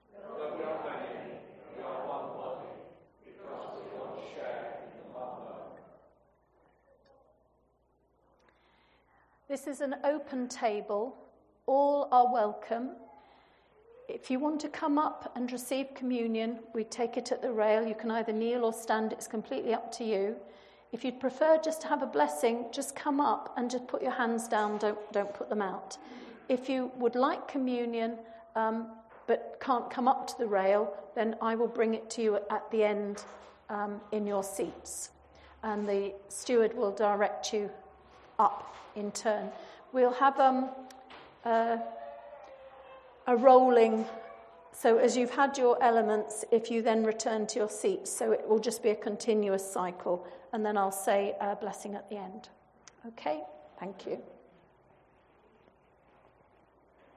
This is an open table. All are welcome. If you want to come up and receive communion, we take it at the rail. You can either kneel or stand. It's completely up to you. If you'd prefer just to have a blessing, just come up and just put your hands down. Don't, don't put them out. If you would like communion um, but can't come up to the rail, then I will bring it to you at the end um, in your seats. And the steward will direct you up in turn. We'll have um, uh, a rolling, so as you've had your elements, if you then return to your seats, so it will just be a continuous cycle, and then I'll say a blessing at the end. Okay, thank you.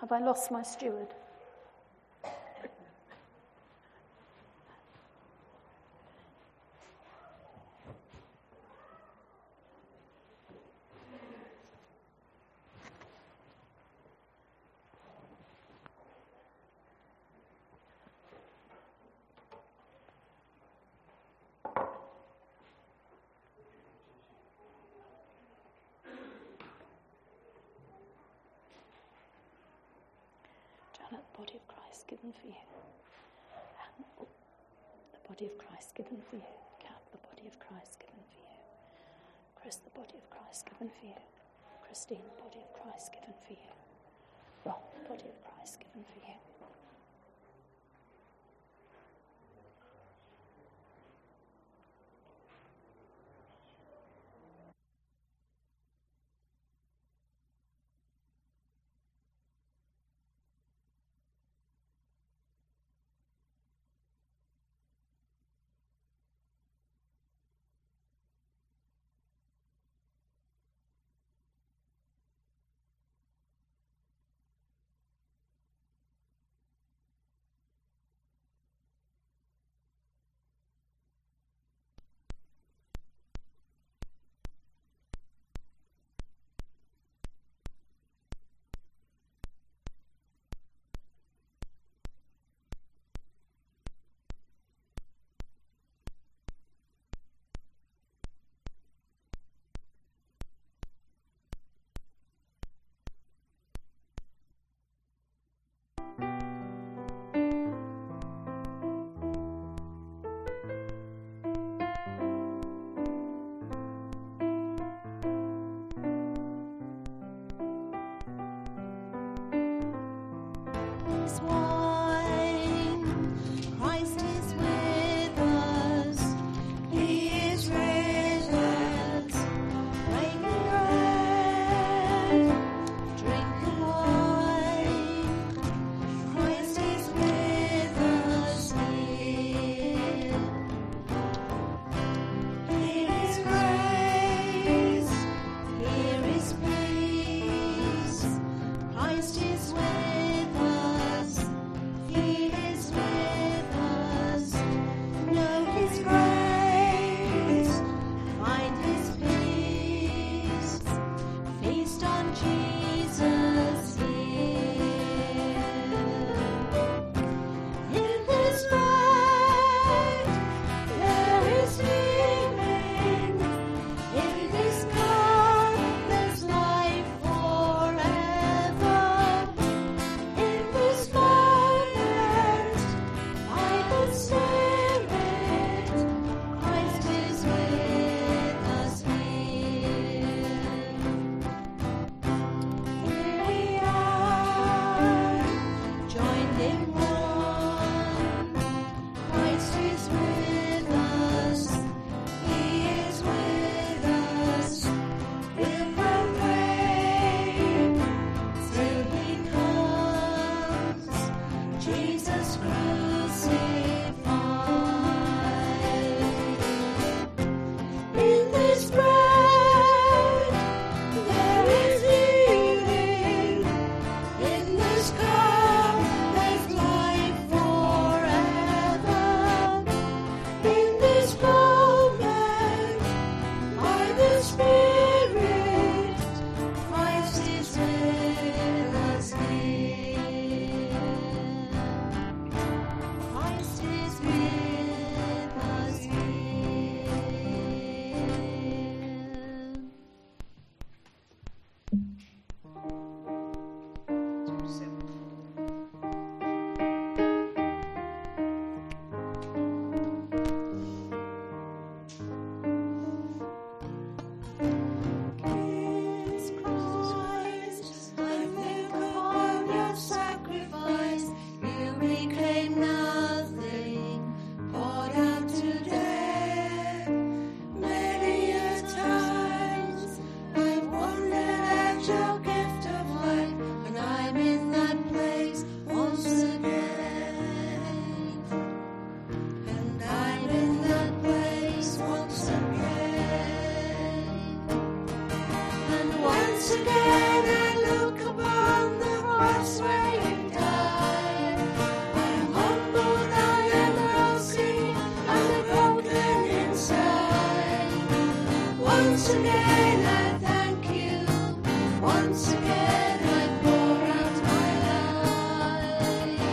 Have I lost my steward? Janet, the body of Christ given for you. And oh, the body of Christ given for you. Kath, the body of Christ given for you. Chris, the body of Christ given for you. Christine, the body of Christ given for you. Ron, the body of Christ given for you. Christ is with us. Once again I thank you. Once again I pour out my life.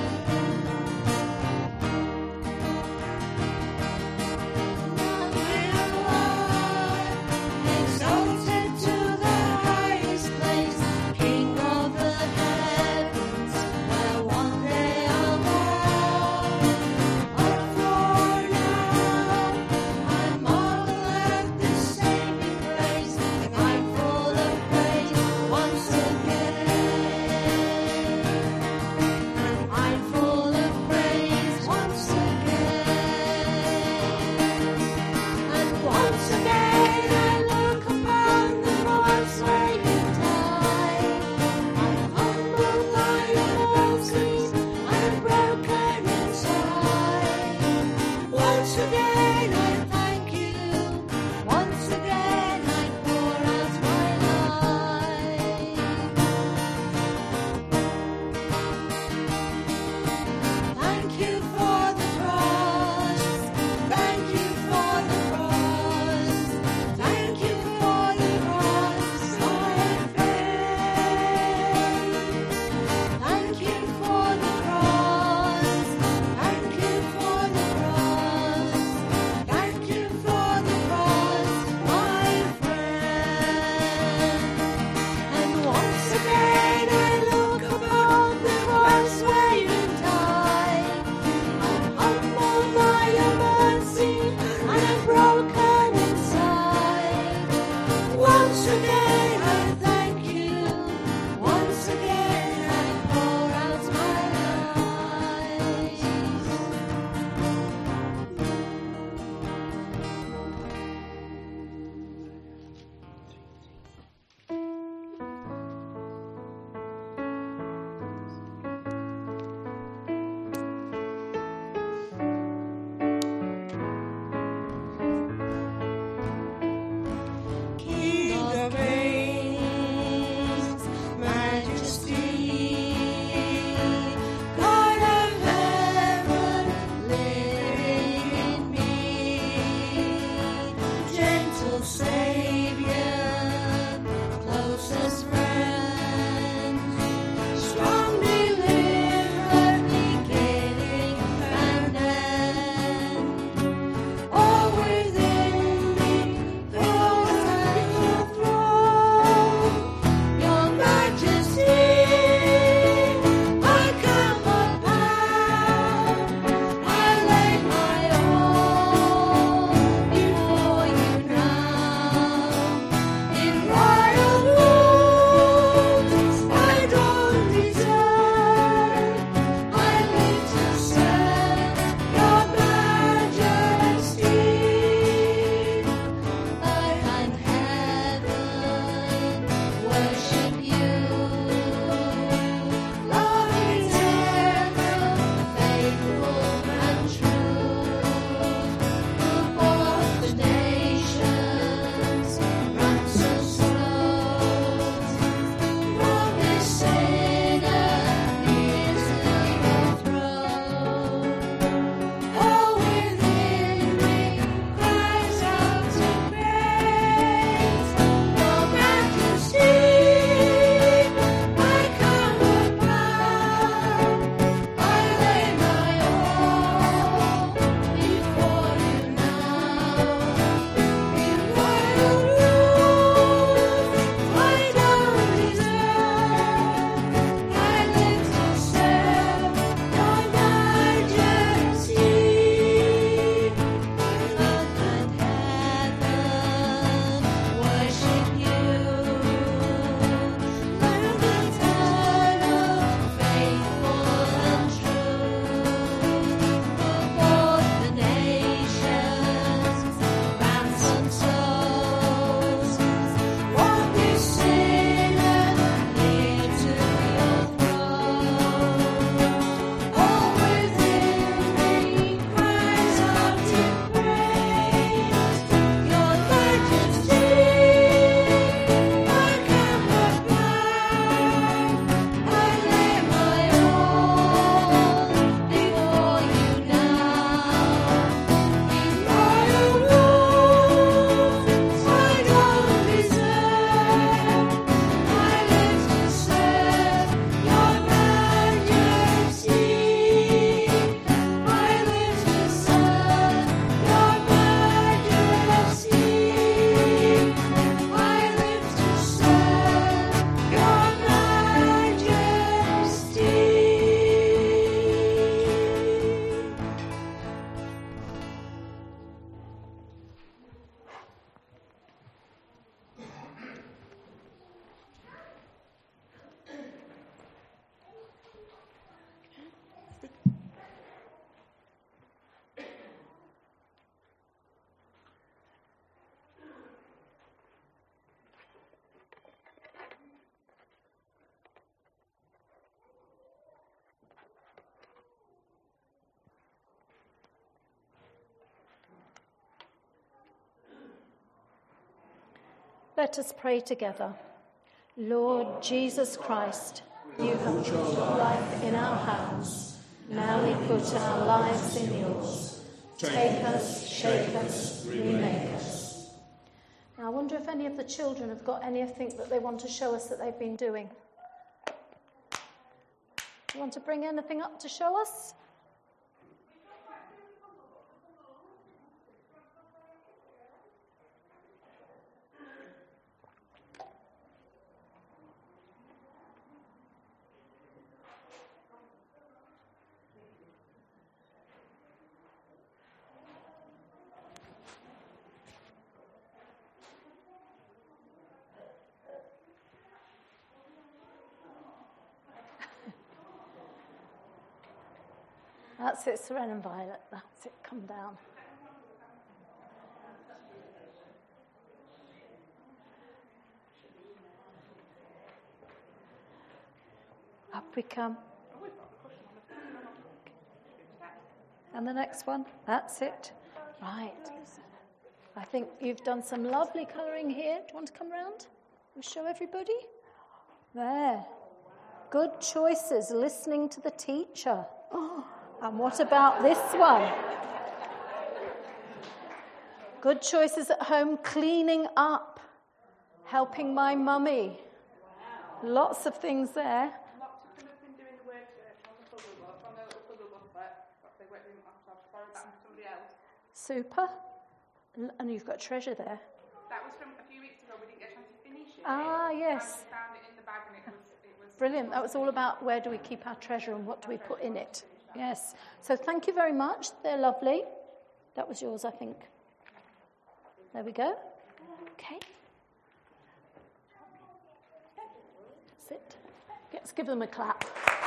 Exalted to the highest place, King of the heavens, where one day I'll bow. Up for now, I marvel at this saving grace. I'm Let us pray together. Lord Jesus Christ, you have put life in our hands. Now we put our lives in yours. Take us, shake us, remake us. Now I wonder if any of the children have got anything that they want to show us that they've been doing. You want to bring anything up to show us? That's it, Seren and Violet. That's it, come down. Up we come. And the next one. That's it. Right. I think you've done some lovely colouring here. Do you want to come round and show everybody? There. Good choices, listening to the teacher. Oh. And what about this one? Good choices at home, cleaning up, helping my mummy. Lots of things there. Lots of them have been doing the work on the puzzle book, on the little puzzle book, but they weren't doing it myself. I borrowed that from somebody else. Super. And you've got treasure there. That was from a few weeks ago. We didn't get a chance to finish it. Ah, yes. And we found it in the bag and it was, it was... Brilliant. That was all about where do we keep our treasure and what do we put in it. Yes. So thank you very much. They're lovely. That was yours, I think. There we go. Okay. That's it. Let's give them a clap.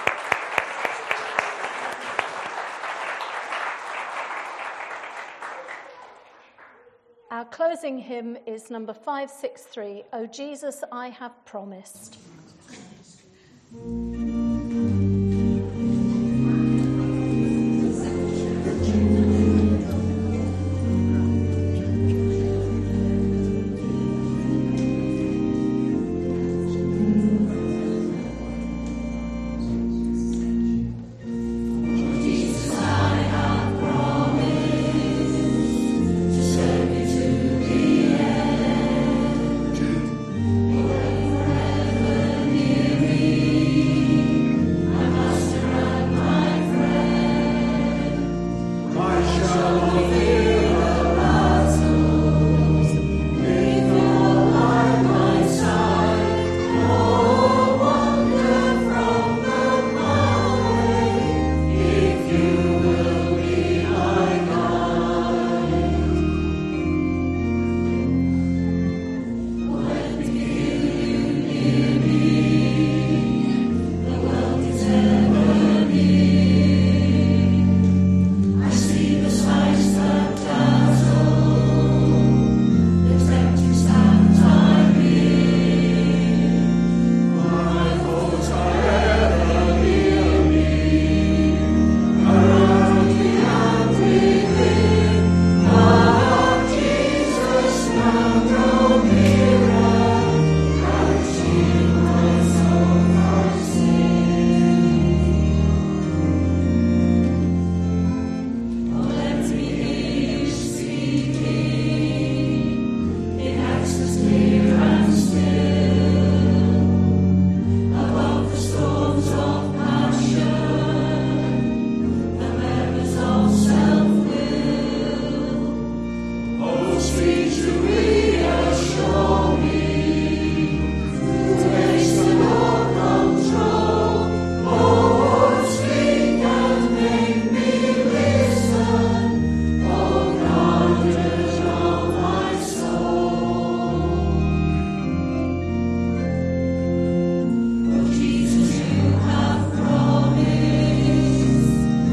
Our closing hymn is number five six three, O Jesus, I Have Promised.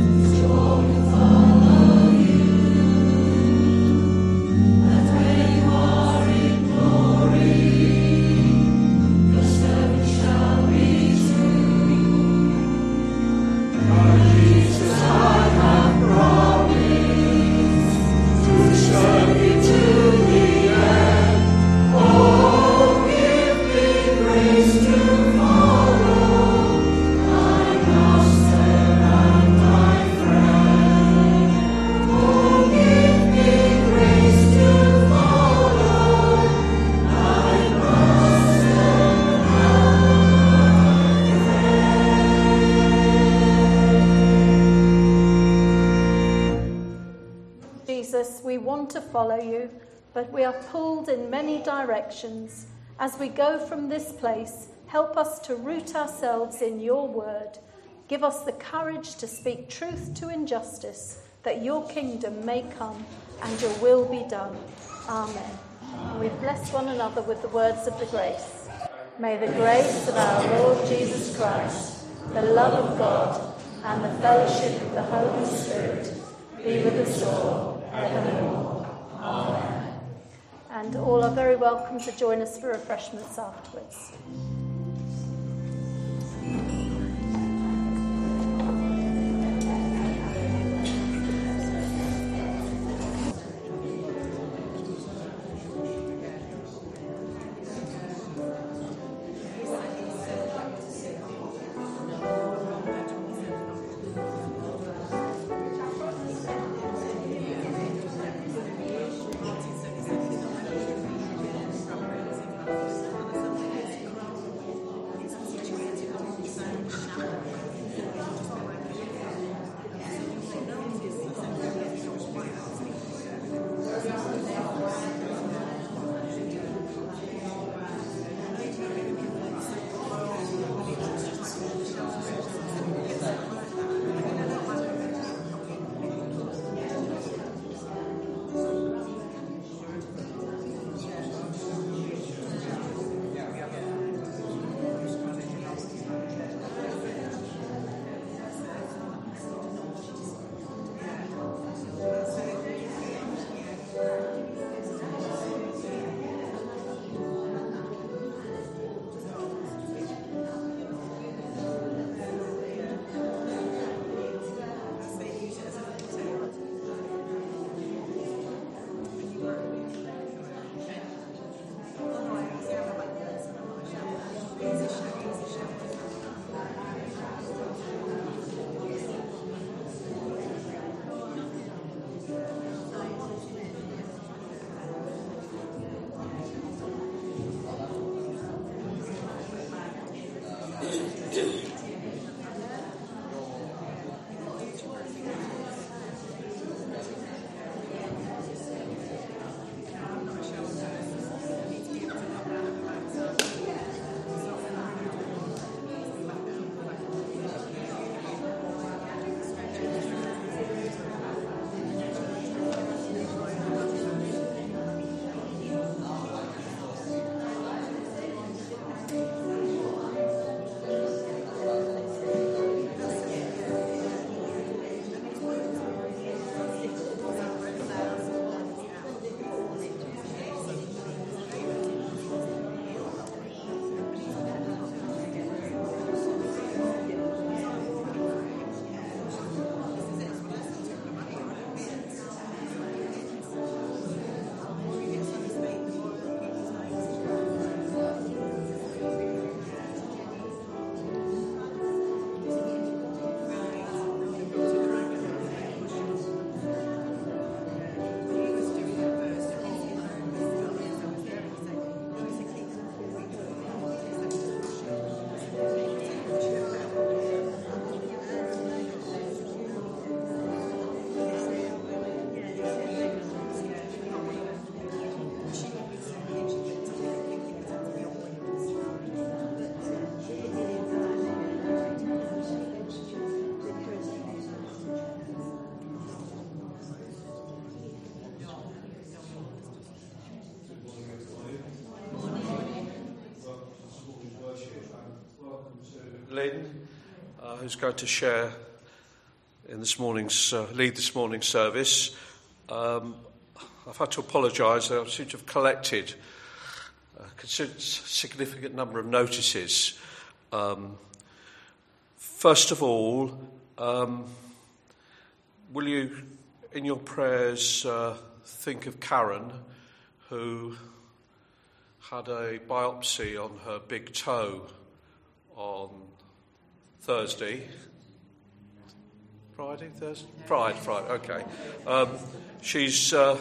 Pray follow you, but we are pulled in many directions. As we go from this place, help us to root ourselves in your word. Give us the courage to speak truth to injustice, that your kingdom may come and your will be done. Amen. And we bless one another with the words of the grace. May the grace of our Lord Jesus Christ, the love of God, and the fellowship of the Holy Spirit be with us all evermore. Amen. And all are very welcome to join us for refreshments afterwards. Lynn, uh, who's going to share in this morning's uh, lead this morning's service. Um, I've had to apologise. I seem to have collected a significant number of notices. Um, first of all, um, will you, in your prayers, uh, think of Karen, who had a biopsy on her big toe on Thursday. Friday? Thursday? Friday, Friday, okay. Um, she's uh,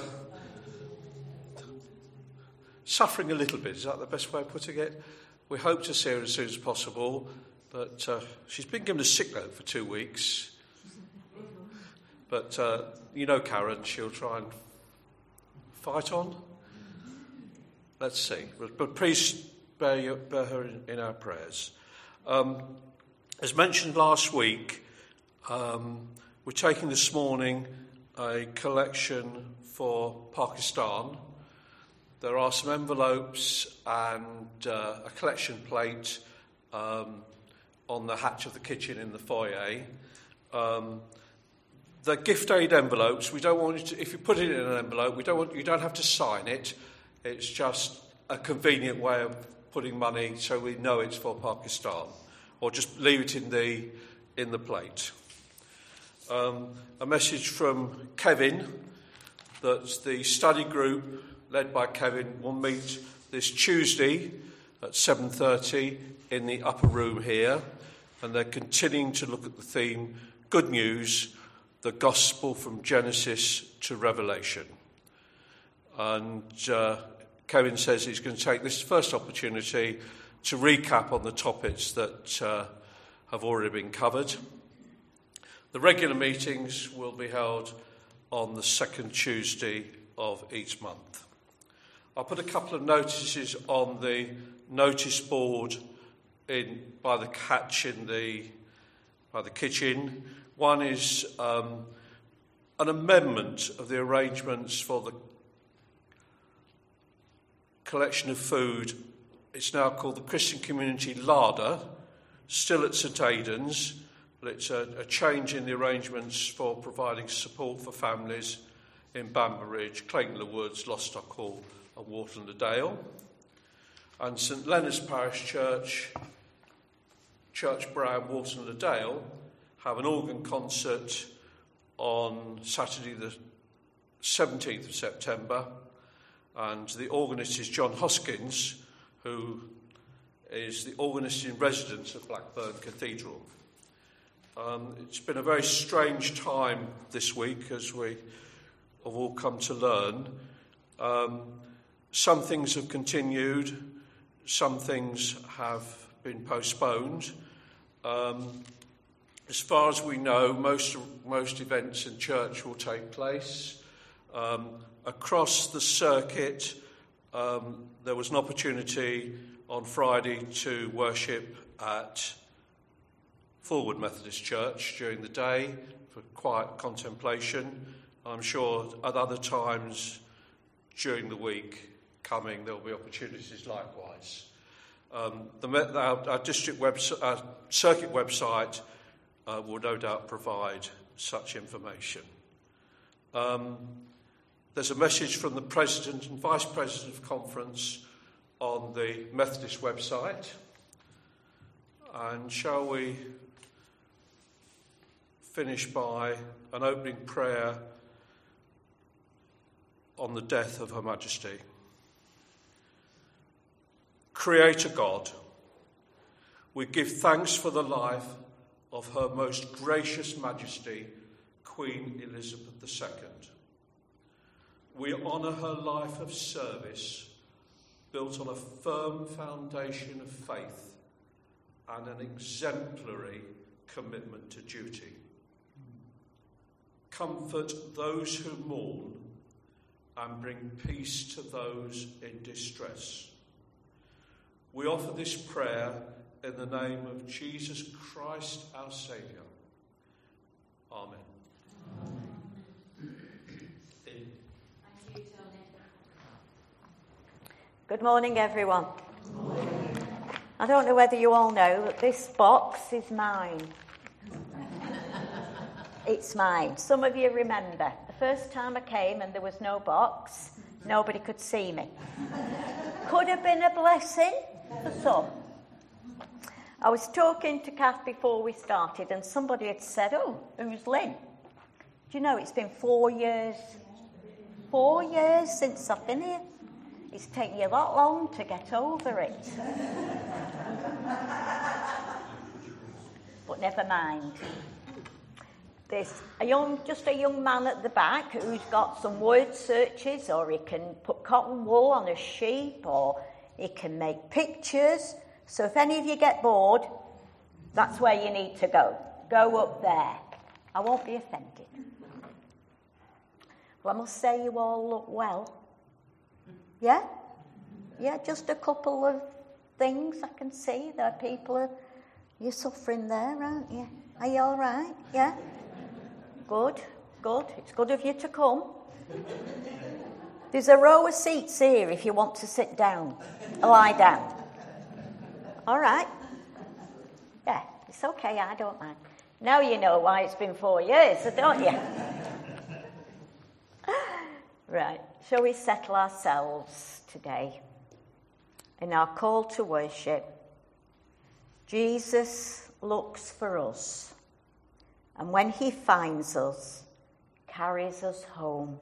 suffering a little bit, is that the best way of putting it? We hope to see her as soon as possible, but uh, she's been given a sick note for two weeks. But uh, you know Karen, she'll try and fight on? Let's see. But please bear, your, bear her in, in our prayers. Um, as mentioned last week, um, we're taking this morning a collection for Pakistan. There are some envelopes and uh, a collection plate um, on the hatch of the kitchen in the foyer. Um, the gift aid envelopes, we don't want you to, if you put it in an envelope, we don't want, you don't have to sign it. It's just a convenient way of putting money so we know it's for Pakistan. Or just leave it in the in the plate. Um, a message from Kevin that the study group led by Kevin will meet this Tuesday at seven thirty in the upper room here, and they're continuing to look at the theme Good News, the Gospel from Genesis to Revelation. And uh, Kevin says he's going to take this first opportunity to recap on the topics that uh, have already been covered. The regular meetings will be held on the second Tuesday of each month. I'll put a couple of notices on the notice board in by the catch in the by the kitchen. One is um, an amendment of the arrangements for the collection of food. It's now called the Christian Community Larder, still at St Aidan's, but it's a, a change in the arrangements for providing support for families in Bamber Clayton Le Woods, Lostock Hall and Wharton le Dale. And St Leonard's Parish Church, Church Brown, Wharton le Dale, have an organ concert on Saturday the seventeenth of September, and the organist is John Hoskins, who is the organist in residence at Blackburn Cathedral. Um, it's been a very strange time this week, as we have all come to learn. Um, some things have continued, some things have been postponed. Um, as far as we know, most most events in church will take place. Um, across the circuit, um, there was an opportunity on Friday to worship at Fulwood Methodist Church during the day for quiet contemplation. I'm sure at other times during the week coming there will be opportunities likewise. Um, the, our, our district website, our circuit website uh, will no doubt provide such information. Um, there's a message from the President and Vice President of Conference on the Methodist website. And shall we finish by an opening prayer on the death of Her Majesty. Creator God, we give thanks for the life of Her Most Gracious Majesty, Queen Elizabeth the Second. We honour her life of service, built on a firm foundation of faith and an exemplary commitment to duty. Comfort those who mourn and bring peace to those in distress. We offer this prayer in the name of Jesus Christ, our Saviour. Amen. Good morning, everyone. Good morning. I don't know whether you all know, but this box is mine. It's mine. Some of you remember the first time I came and there was no box, nobody could see me. Could have been a blessing for some. I was talking to Kath before we started and somebody had said, "Oh, who's Lynn?" Do you know it's been four years? Four years since I've been here. It's taken you that long to get over it. But never mind. There's a young, just a young man at the back who's got some word searches, or he can put cotton wool on a sheep, or he can make pictures. So if any of you get bored, that's where you need to go. Go up there. I won't be offended. Well, I must say you all look well. Yeah? Yeah, just a couple of things I can see. There are people, are, you're suffering there, aren't you? Are you all right? Yeah? Good, good. It's good of you to come. There's a row of seats here if you want to sit down, lie down. All right. Yeah, it's okay, I don't mind. Now you know why it's been four years, don't you? Right, shall we settle ourselves today in our call to worship? Jesus looks for us, and when he finds us, carries us home.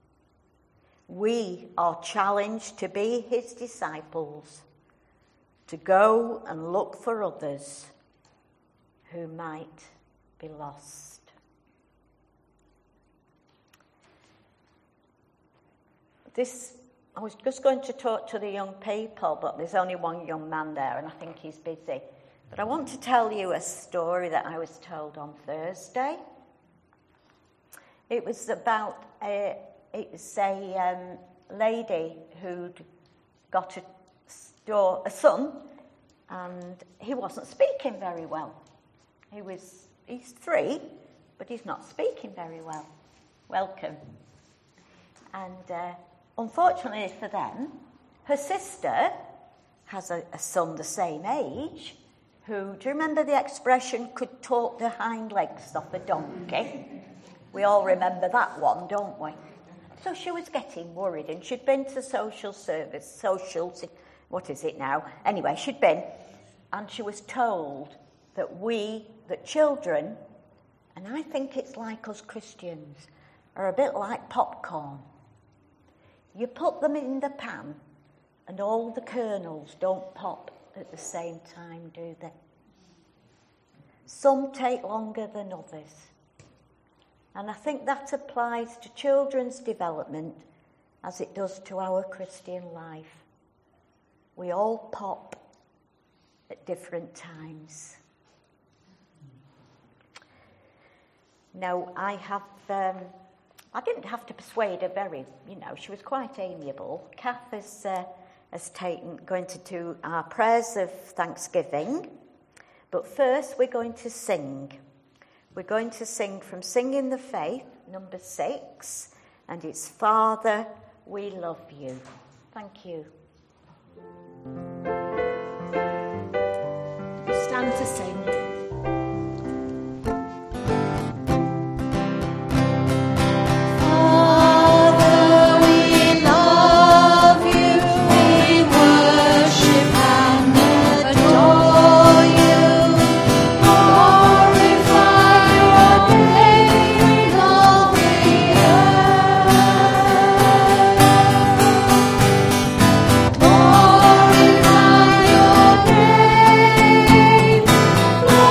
We are challenged to be his disciples, to go and look for others who might be lost. This, I was just going to talk to the young people, but there's only one young man there, and I think he's busy. But I want to tell you a story that I was told on Thursday. It was about a, it was a um, lady who'd got a, store, a son, and he wasn't speaking very well. He was, he's three, but he's not speaking very well. Welcome. And uh, unfortunately for them, her sister has a, a son the same age who, do you remember the expression, could talk the hind legs off a donkey? We all remember that one, don't we? So she was getting worried, and she'd been to social service, social, what is it now? Anyway, she'd been, and she was told that we, that children, and I think it's like us Christians, are a bit like popcorn. You put them in the pan, and all the kernels don't pop at the same time, do they? Some take longer than others. And I think that applies to children's development as it does to our Christian life. We all pop at different times. Now, I have, um, I didn't have to persuade her very, you know, she was quite amiable. Kath is, uh, has taken, going to do our prayers of thanksgiving. But first, we're going to sing. We're going to sing from Singing the Faith, number six, and it's Father, We Love You. Thank you. Stand to sing. Glorify your name.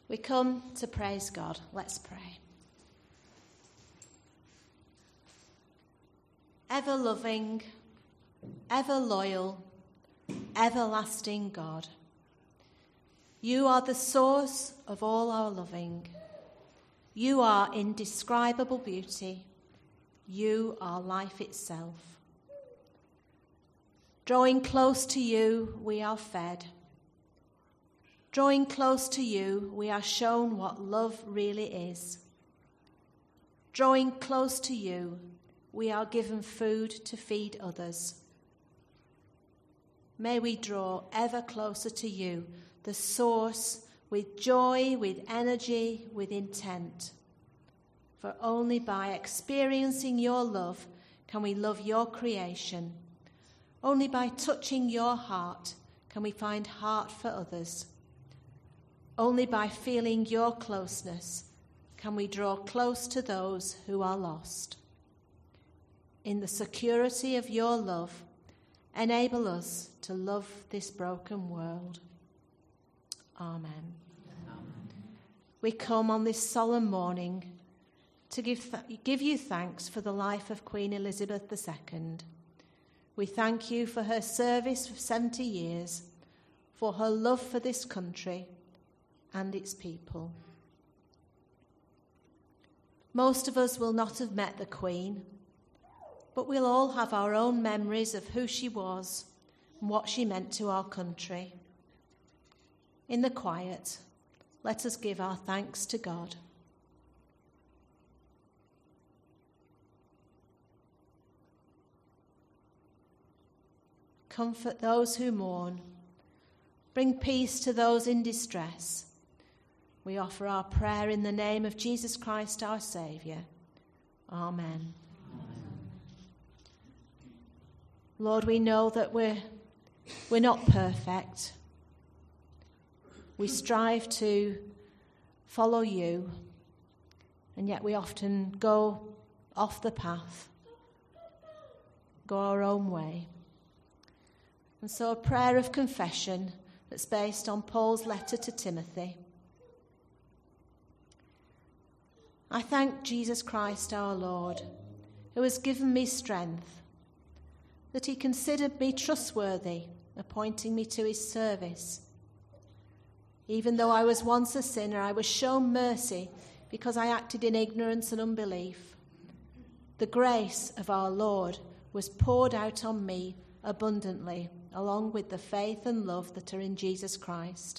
We come to praise God. Let's pray. Ever loving, ever loyal, everlasting God, you are the source of all our loving. You are indescribable beauty. You are life itself. Drawing close to you, we are fed. Drawing close to you, we are shown what love really is. Drawing close to you, we are given food to feed others. May we draw ever closer to you, the source, with joy, with energy, with intent. For only by experiencing your love can we love your creation. Only by touching your heart can we find heart for others. Only by feeling your closeness can we draw close to those who are lost. In the security of your love, enable us to love this broken world. Amen. Amen. We come on this solemn morning to give, th- give you thanks for the life of Queen Elizabeth the Second. We thank you for her service for seventy years, for her love for this country and its people. Most of us will not have met the Queen, but we'll all have our own memories of who she was and what she meant to our country. In the quiet, let us give our thanks to God. Comfort those who mourn. Bring peace to those in distress. We offer our prayer in the name of Jesus Christ, our Saviour. Amen. Lord, we know that we're, we're not perfect. We strive to follow you, and yet we often go off the path, go our own way. And so a prayer of confession that's based on Paul's letter to Timothy. I thank Jesus Christ our Lord, who has given me strength, that he considered me trustworthy, appointing me to his service. Even though I was once a sinner, I was shown mercy because I acted in ignorance and unbelief. The grace of our Lord was poured out on me abundantly, along with the faith and love that are in Jesus Christ.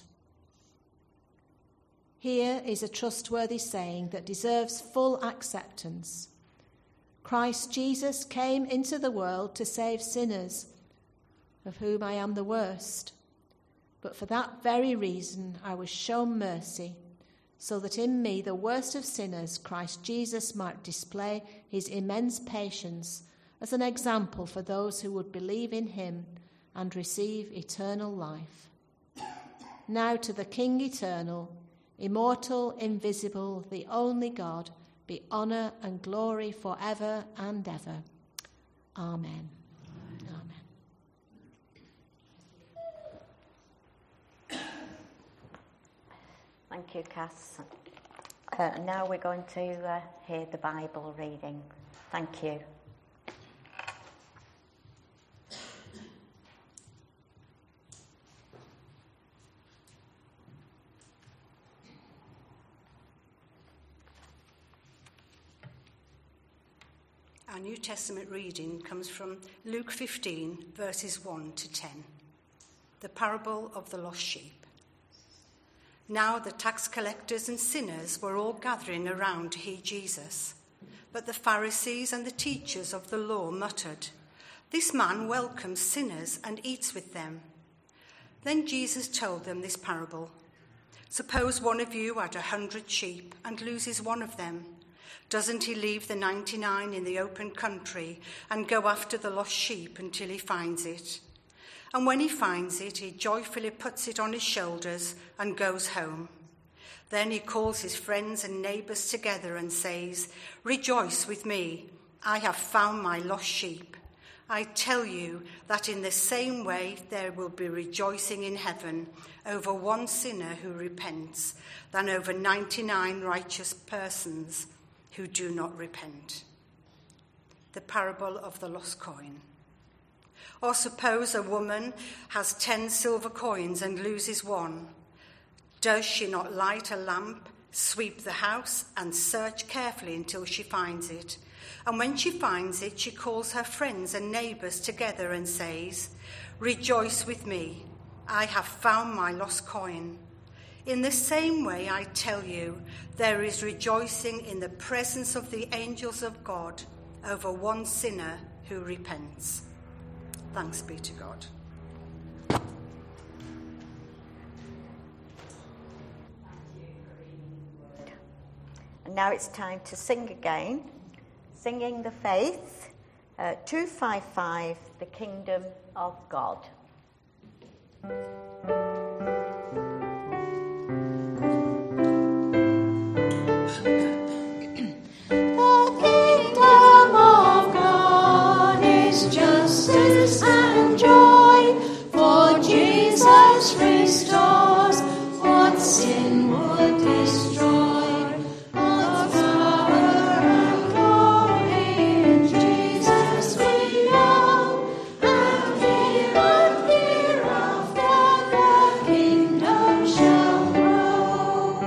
Here is a trustworthy saying that deserves full acceptance. Christ Jesus came into the world to save sinners, of whom I am the worst. But for that very reason I was shown mercy, so that in me, the worst of sinners, Christ Jesus might display his immense patience as an example for those who would believe in him and receive eternal life. Now to the King eternal, immortal, invisible, the only God, be honour and glory forever and ever. Amen. Thank you, Cass. Uh, now we're going to uh, hear the Bible reading. Thank you. Our New Testament reading comes from Luke fifteen, verses one to ten. The parable of the lost sheep. Now the tax collectors and sinners were all gathering around to hear Jesus. But the Pharisees and the teachers of the law muttered, "This man welcomes sinners and eats with them." Then Jesus told them this parable. Suppose one of you had a hundred sheep and loses one of them. Doesn't he leave the ninety-nine in the open country and go after the lost sheep until he finds it? And when he finds it, he joyfully puts it on his shoulders and goes home. Then he calls his friends and neighbours together and says, "Rejoice with me, I have found my lost sheep." I tell you that in the same way there will be rejoicing in heaven over one sinner who repents than over ninety-nine righteous persons who do not repent. The parable of the lost coin. Or suppose a woman has ten silver coins and loses one. Does she not light a lamp, sweep the house, and search carefully until she finds it? And when she finds it, she calls her friends and neighbours together and says, "Rejoice with me, I have found my lost coin." In the same way, I tell you, there is rejoicing in the presence of the angels of God over one sinner who repents. Thanks be to God. And now it's time to sing again. Singing the Faith, uh, two five five, The Kingdom of God. Justice and joy, for Jesus restores what sin would destroy. God's power and glory in Jesus we know, and here and hereafter the kingdom shall grow.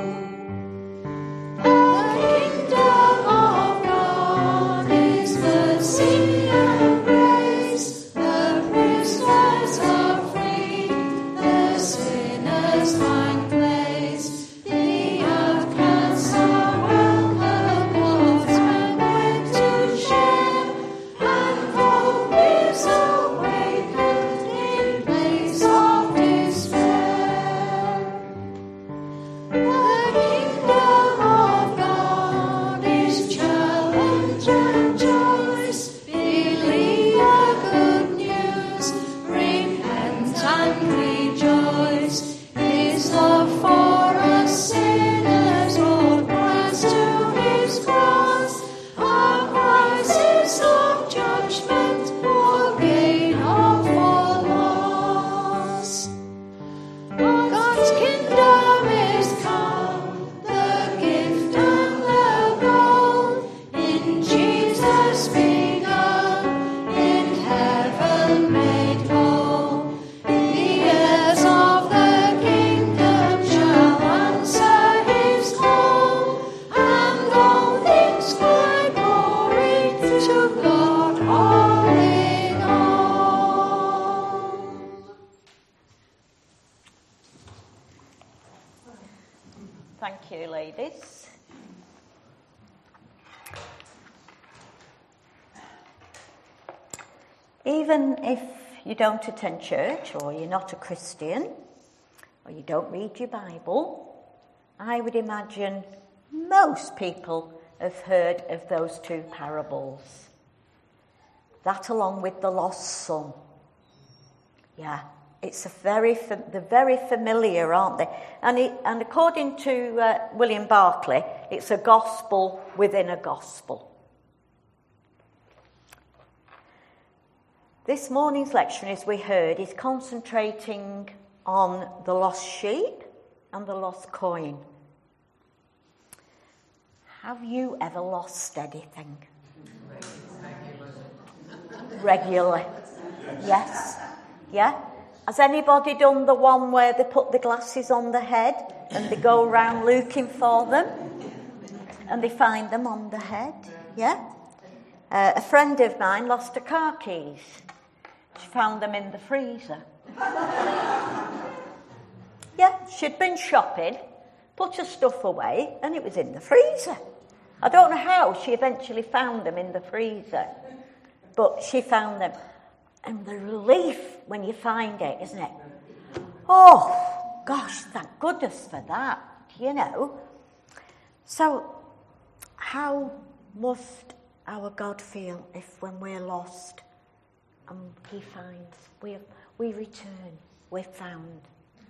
The kingdom of God is mercy and grace. The prisoners are freed, the sinners find place. The outcasts are welcome, God's banquet to share, and hope is awakened in place of despair. The kingdom of God is challenge and choice. Believe the good news, repent and rejoice. His love for us sinners, Lord Christ to his cross, our crisis of judgment, for gain or for loss. God's kingdom is come, the gift and the goal, in Jesus begun, in heaven made whole. The heirs of the kingdom shall answer his call, and all things cry glory to God all in all. Thank you, ladies. Even if you don't attend church, or you're not a Christian, or you don't read your Bible, I would imagine most people have heard of those two parables. That along with the lost son. Yeah, it's a very, fa- they're very familiar, aren't they? And, it, and according to uh, William Barclay, it's a gospel within a gospel. This morning's lecture, as we heard, is concentrating on the lost sheep and the lost coin. Have you ever lost anything? Regularly. Yes. Yeah? Has anybody done the one where they put the glasses on the head and they go around looking for them and they find them on the head? Yeah? Uh, a friend of mine lost her car keys. She found them in the freezer. Yeah, she'd been shopping, put her stuff away, and it was in the freezer. I don't know how she eventually found them in the freezer, but she found them. And the relief when you find it, isn't it? Oh, gosh, thank goodness for that, you know. So, how must our God feel if when we're lost and he finds, we, we return, we're found?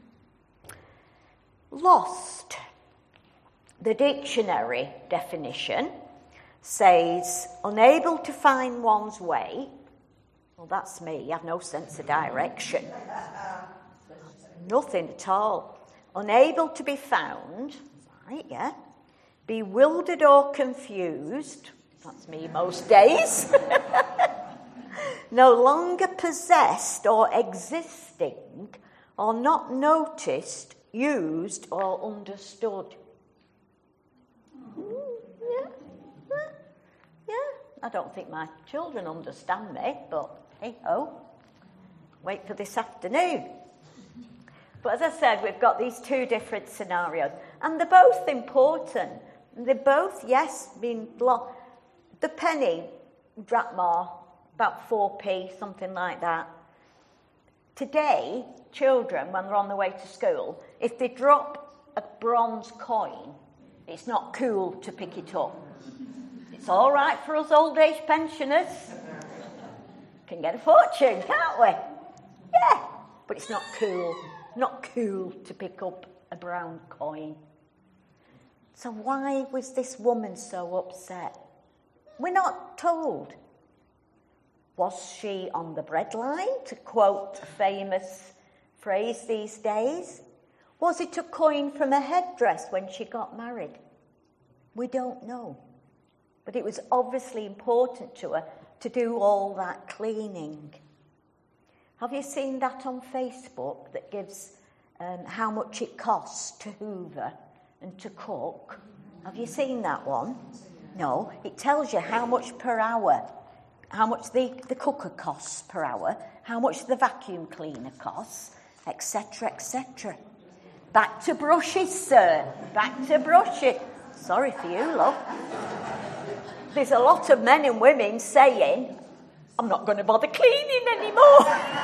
Lost. The dictionary definition says unable to find one's way Well, that's me. You have no sense of direction. Nothing at all. Unable to be found, right, yeah. Bewildered or confused, that's me most days. No longer possessed or existing, or not noticed, used, or understood. Mm, yeah, yeah, yeah. I don't think my children understand me, but hey ho, wait for this afternoon. But as I said, we've got these two different scenarios, and they're both important. They're both, yes, being blo- the penny drachma, about four p, something like that. Today, children, when they're on their way to school, if they drop a bronze coin, it's not cool to pick it up. It's all right for us old age pensioners. Can get a fortune, can't we? Yeah, but it's not cool. Not cool to pick up a brown coin. So why was this woman so upset? We're not told. Was she on the breadline, to quote a famous phrase these days? Was it a coin from a headdress when she got married? We don't know. But it was obviously important to her to do all that cleaning. Have you seen that on Facebook that gives um, how much it costs to hoover and to cook? Have you seen that one? No, it tells you how much per hour, how much the, the cooker costs per hour, how much the vacuum cleaner costs, et cetera, et cetera. Back to brushes, sir. Back to brushes. Sorry for you, love. There's a lot of men and women saying, I'm not going to bother cleaning anymore.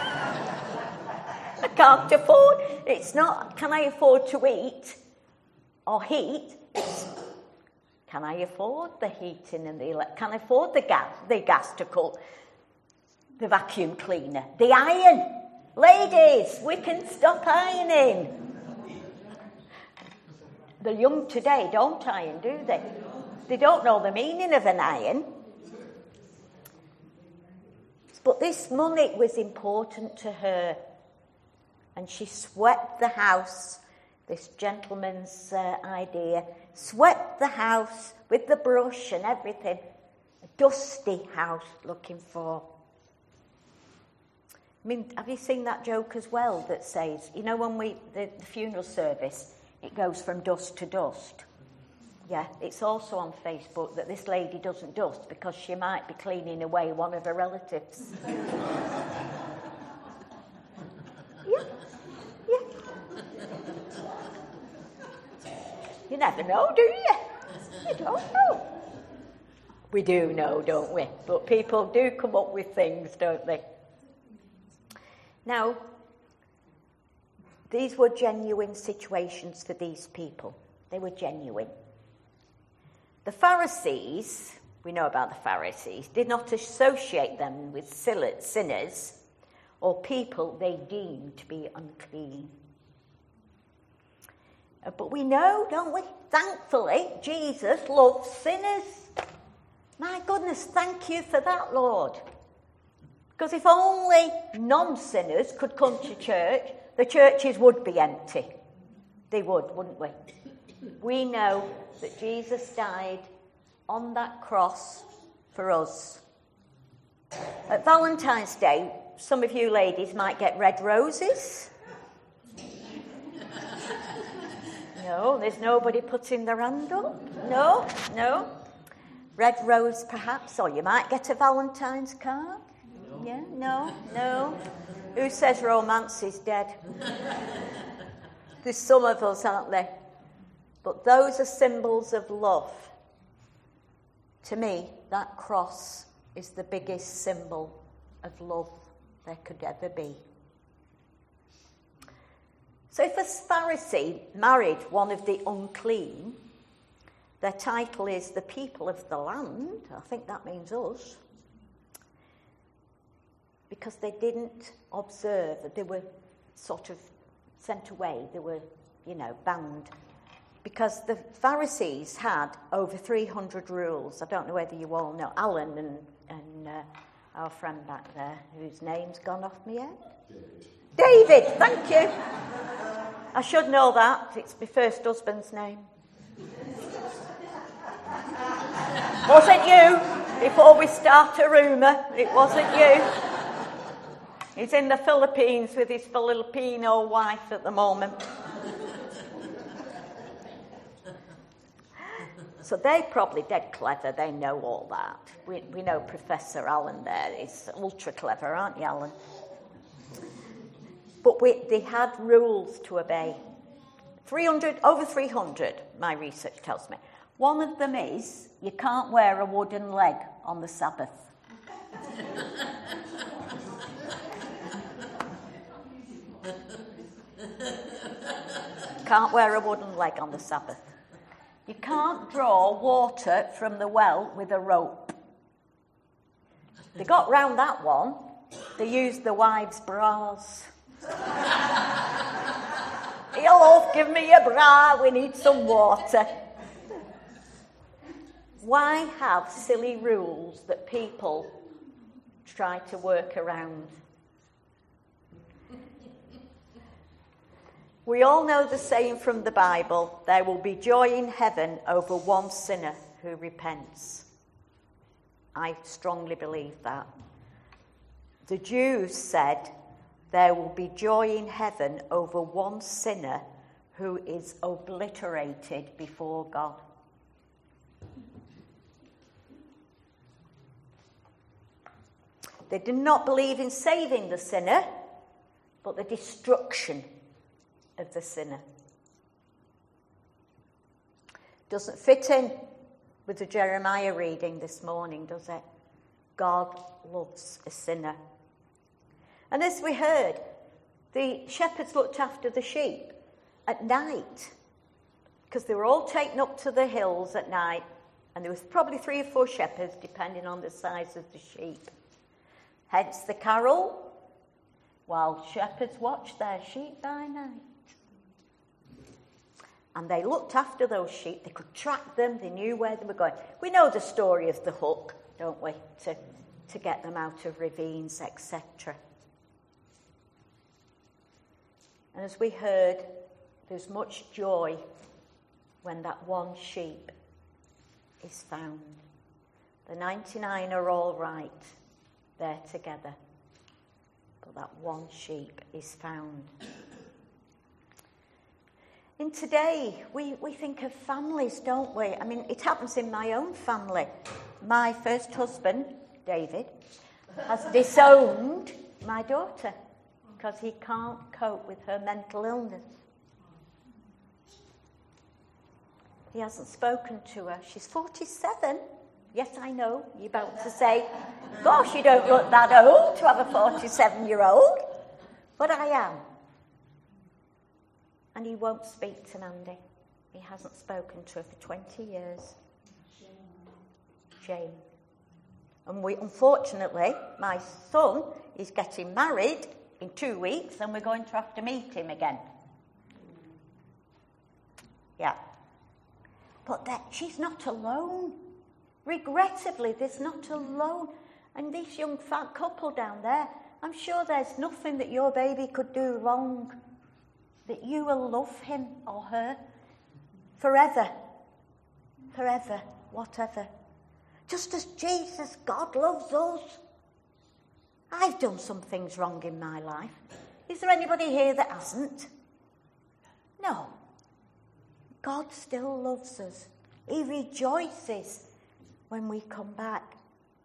I can't afford. It's not, can I afford to eat or heat? It's, can I afford the heating and the elect? Can I afford the gas, the gas to cook, the vacuum cleaner, the iron? Ladies, we can stop ironing. The young today don't iron, do they? They don't know the meaning of an iron. But this money was important to her. And she swept the house, this gentleman's uh, idea, swept the house with the brush and everything. A dusty house looking for. I mean, have you seen that joke as well that says, you know, when we, the, the funeral service, it goes from dust to dust. Yeah, it's also on Facebook that this lady doesn't dust because she might be cleaning away one of her relatives. Yeah, yeah. You never know, do you? You don't know. We do know, don't we? But people do come up with things, don't they? Now, these were genuine situations for these people. They were genuine. The Pharisees, we know about the Pharisees, did not associate them with sinners or people they deemed to be unclean. But we know, don't we? Thankfully, Jesus loves sinners. My goodness, thank you for that, Lord. Because if only non-sinners could come to church, the churches would be empty. They would, wouldn't we? We know that Jesus died on that cross for us. At Valentine's Day, some of you ladies might get red roses. No, there's nobody putting their hand up. No, no. Red rose, perhaps, or you might get a Valentine's card. Yeah, no, no. Who says romance is dead? There's some of us, aren't there? But those are symbols of love. To me, that cross is the biggest symbol of love there could ever be. So if a Pharisee married one of the unclean, their title is the people of the land. I think that means us. Because they didn't observe, that they were sort of sent away. They were, you know, banned. Because the Pharisees had over three hundred rules. I don't know whether you all know. Alan and, and uh, our friend back there, whose name's gone off my head. David. David, thank you. I should know that. It's my first husband's name. Wasn't you? Before we start a rumour, it wasn't you. He's in the Philippines with his Filipino wife at the moment. So they're probably dead clever. They know all that. We, we know Professor Alan there is ultra clever, aren't you, Alan? But we, they had rules to obey. three hundred, over three hundred, my research tells me. One of them is you can't wear a wooden leg on the Sabbath. Can't wear a wooden leg on the Sabbath. You can't draw water from the well with a rope. They got round that one. They used the wives' bras. Hello, give me a bra, we need some water. Why have silly rules that people try to work around? We all know the saying from the Bible, there will be joy in heaven over one sinner who repents. I strongly believe that. The Jews said, there will be joy in heaven over one sinner who is obliterated before God. They did not believe in saving the sinner, but the destruction of the sinner. Doesn't fit in with the Jeremiah reading this morning, does it? God loves a sinner. And as we heard, the shepherds looked after the sheep at night because they were all taken up to the hills at night, and there was probably three or four shepherds depending on the size of the sheep. Hence the carol, while shepherds watched their sheep by night. And they looked after those sheep. They could track them. They knew where they were going. We know the story of the hook, don't we, to, to get them out of ravines, et cetera. And as we heard, there's much joy when that one sheep is found. The ninety-nine are all right. They're together. But that one sheep is found. And today, we, we think of families, don't we? I mean, it happens in my own family. My first husband, David, has disowned my daughter because he can't cope with her mental illness. He hasn't spoken to her. She's forty-seven. Yes, I know. You're about to say, gosh, you don't look that old to have a forty-seven-year-old. But I am. And he won't speak to Mandy. He hasn't spoken to her for twenty years. Shame. And we, unfortunately, my son is getting married in two weeks and we're going to have to meet him again. Yeah. But that she's not alone. Regrettably, there's not alone. And this young fat couple down there, I'm sure there's nothing that your baby could do wrong. That you will love him or her forever, forever, whatever. Just as Jesus, God loves us. I've done some things wrong in my life. Is there anybody here that hasn't? No. God still loves us. He rejoices when we come back.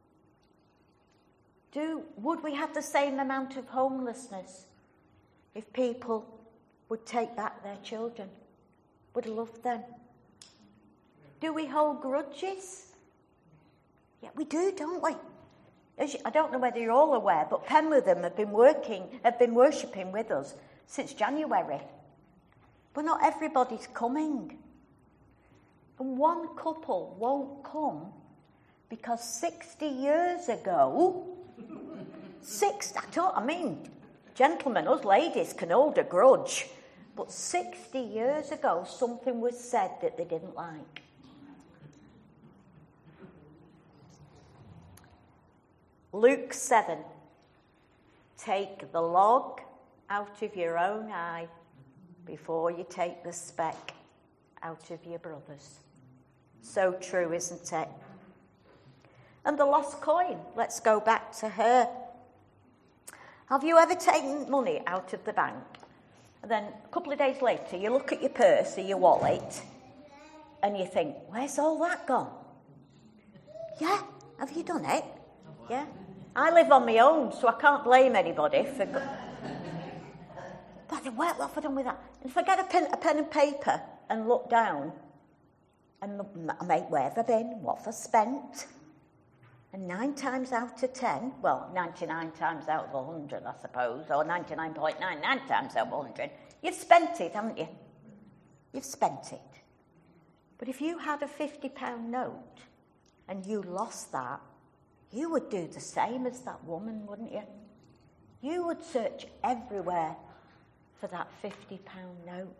Do, would we have the same amount of homelessness if people would take back their children, would love them? Do we hold grudges? Yeah, we do, don't we? As you, I don't know whether you're all aware, but Penwitham have been working, have been worshipping with us since January. But not everybody's coming. And one couple won't come because sixty years ago, six, I don't, I mean, gentlemen, us ladies can hold a grudge. But sixty years ago, something was said that they didn't like. Luke seven. Take the log out of your own eye before you take the speck out of your brother's. So true, isn't it? And the lost coin. Let's go back to her. Have you ever taken money out of the bank? And then a couple of days later, you look at your purse or your wallet and you think, where's all that gone? Yeah, have you done it? Yeah. I live on my own, so I can't blame anybody for... Go- but what have I done with that? And if I get a pen, a pen and paper and look down and look, mate, where have I been? What have I spent? And nine times out of ten, well, ninety-nine times out of one hundred, I suppose, or ninety-nine point nine nine times out of one hundred, you've spent it, haven't you? You've spent it. But if you had a fifty pound note and you lost that, you would do the same as that woman, wouldn't you? You would search everywhere for that fifty pound note.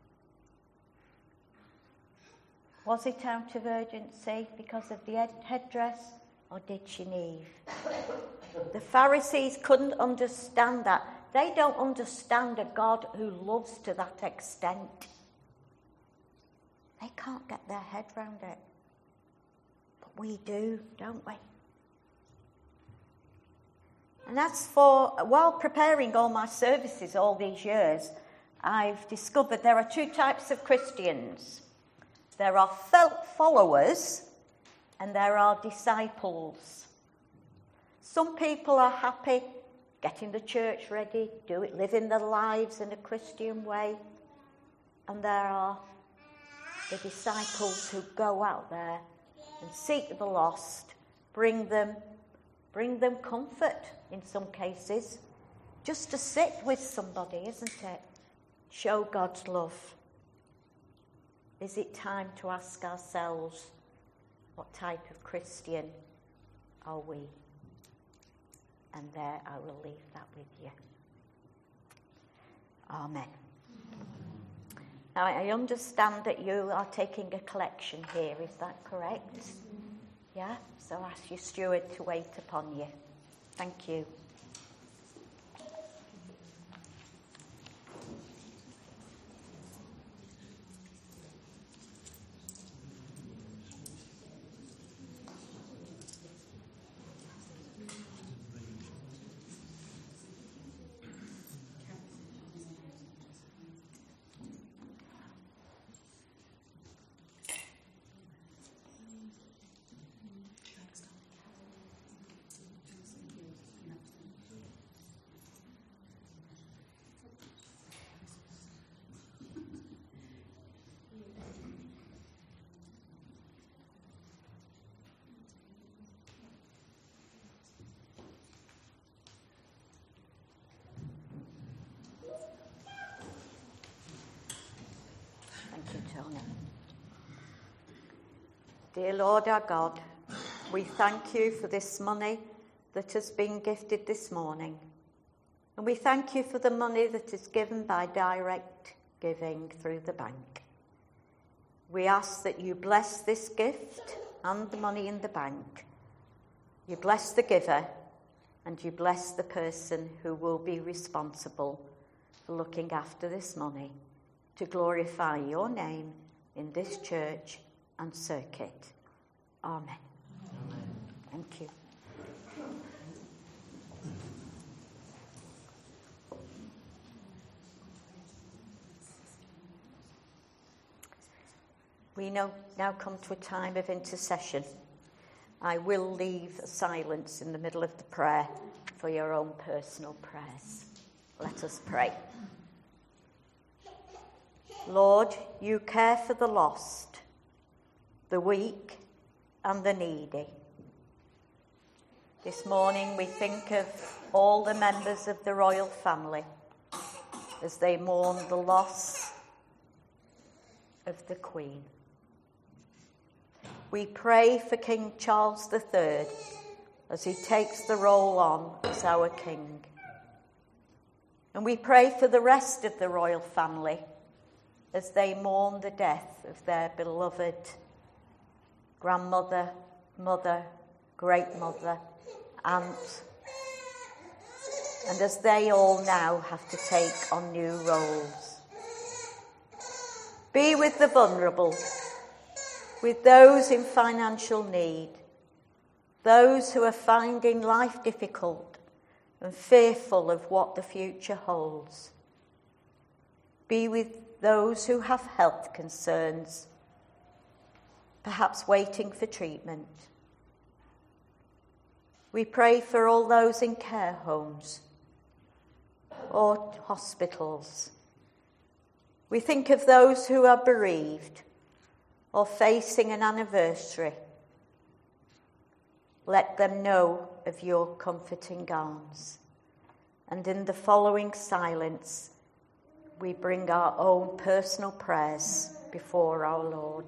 Was it out of urgency because of the head- headdress? Or did she leave? The Pharisees couldn't understand that. They don't understand a God who loves to that extent. They can't get their head round it. But we do, don't we? And that's for, while preparing all my services all these years, I've discovered there are two types of Christians. There are followers and there are disciples. Some people are happy getting the church ready, do it, living their lives in a Christian way. And there are the disciples who go out there and seek the lost, bring them, bring them comfort in some cases, just to sit with somebody, isn't it? Show God's love. Is it time to ask ourselves, what type of Christian are we? And there I will leave that with you. Amen. Now, I understand that you are taking a collection here, is that correct? Yeah? So I ask your steward to wait upon you. Thank you. Dear Lord our God, we thank you for this money that has been gifted this morning. And we thank you for the money that is given by direct giving through the bank. We ask that you bless this gift and the money in the bank. You bless the giver and you bless the person who will be responsible for looking after this money to glorify your name in this church and circuit. Amen. Amen. Thank you. We now, now come to a time of intercession. I will leave silence in the middle of the prayer for your own personal prayers. Let us pray. Lord, you care for the lost, the weak and the needy. This morning we think of all the members of the royal family as they mourn the loss of the Queen. We pray for King Charles the Third as he takes the role on as our king. And we pray for the rest of the royal family as they mourn the death of their beloved grandmother, mother, great-mother, aunt, and as they all now have to take on new roles. Be with the vulnerable, with those in financial need, those who are finding life difficult and fearful of what the future holds. Be with those who have health concerns, perhaps waiting for treatment. We pray for all those in care homes or hospitals. We think of those who are bereaved or facing an anniversary. Let them know of your comforting arms. And in the following silence, we bring our own personal prayers before our Lord.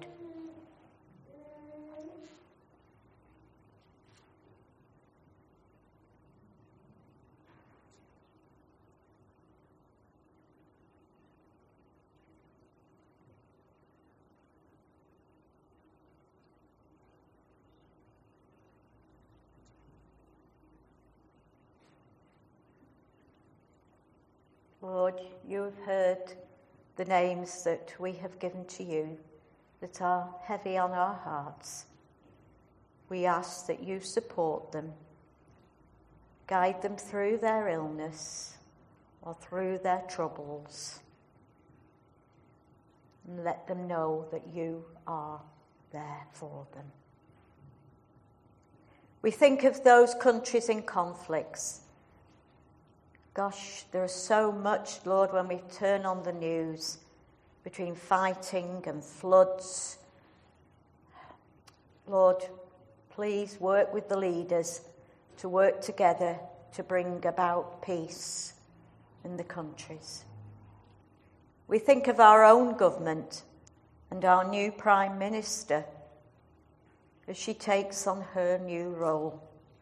Lord, you have heard the names that we have given to you that are heavy on our hearts. We ask that you support them, guide them through their illness or through their troubles, and let them know that you are there for them. We think of those countries in conflicts. Gosh, there is so much, Lord, when we turn on the news between fighting and floods. Lord, please work with the leaders to work together to bring about peace in the countries. We think of our own government and our new Prime Minister as she takes on her new role.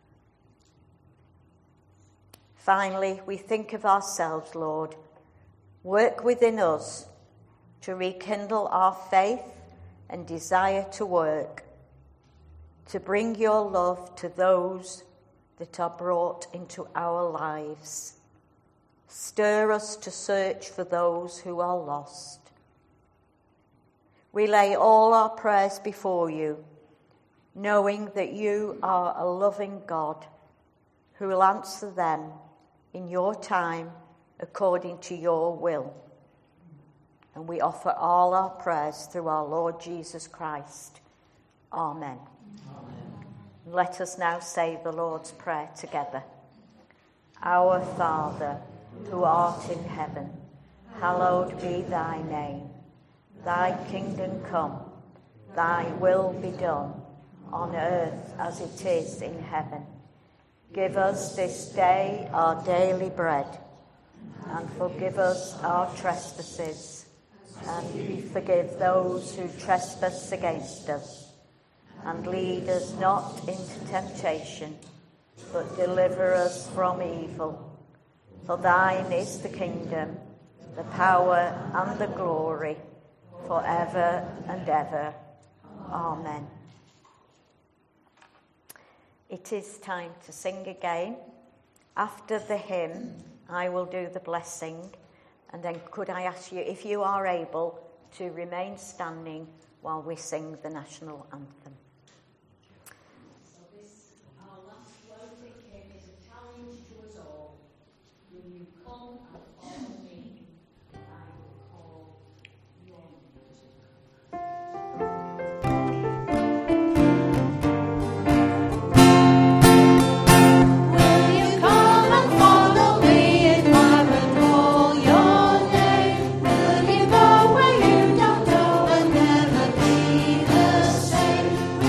Finally, we think of ourselves, Lord. Work within us to rekindle our faith and desire to work, to bring your love to those that are brought into our lives. Stir us to search for those who are lost. We lay all our prayers before you, knowing that you are a loving God who will answer them in your time, according to your will. And we offer all our prayers through our Lord Jesus Christ. Amen. Amen. Let us now say the Lord's Prayer together. Our Father, who art in heaven, hallowed be thy name. Thy kingdom come, thy will be done, on earth as it is in heaven. Give us this day our daily bread, and forgive us our trespasses, and we forgive those who trespass against us. And lead us not into temptation, but deliver us from evil. For thine is the kingdom, the power, and the glory, forever and ever. Amen. It is time to sing again. After the hymn, I will do the blessing. And then could I ask you, if you are able, to remain standing while we sing the national anthem. So this, our last closing hymn, is a challenge to us all. Will you come and follow me? I will call your Will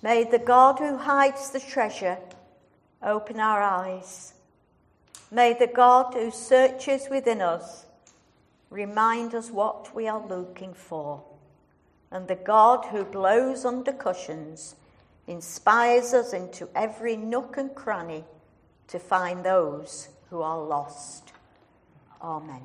May the God who hides the treasure open our eyes. May the God who searches within us remind us what we are looking for. And the God who blows under cushions inspires us into every nook and cranny to find those who are lost. Amen.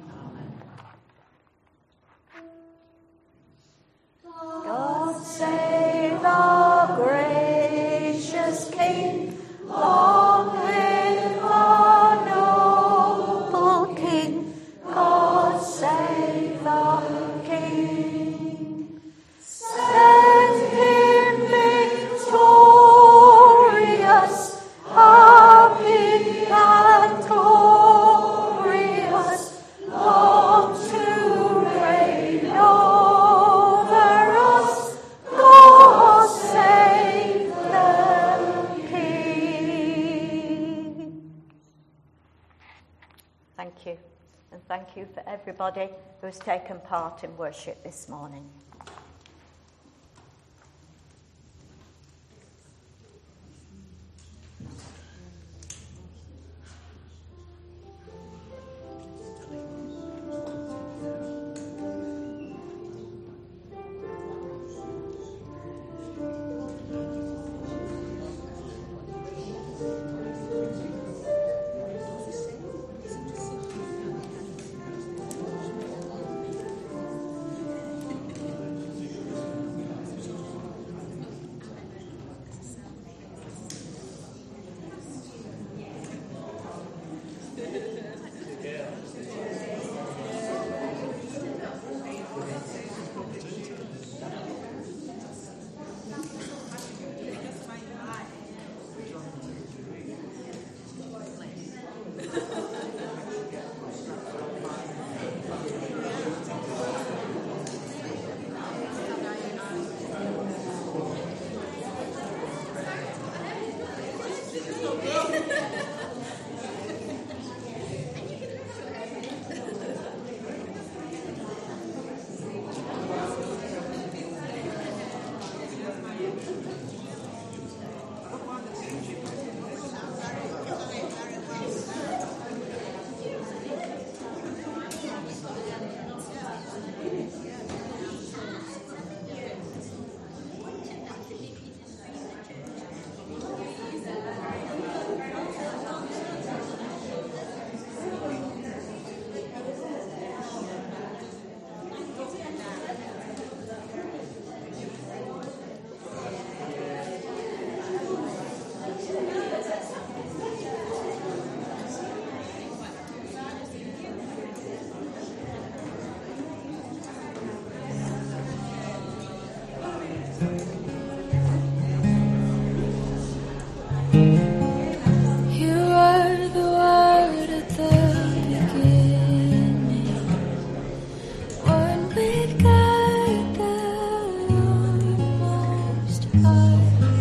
God save our gracious King, long live our noble King. God save our King. Send him victorious, happy and glorious, long to reign over us. God save the King. Thank you. And thank you for everybody who has taken part in worship this morning. With God the Lord Most High.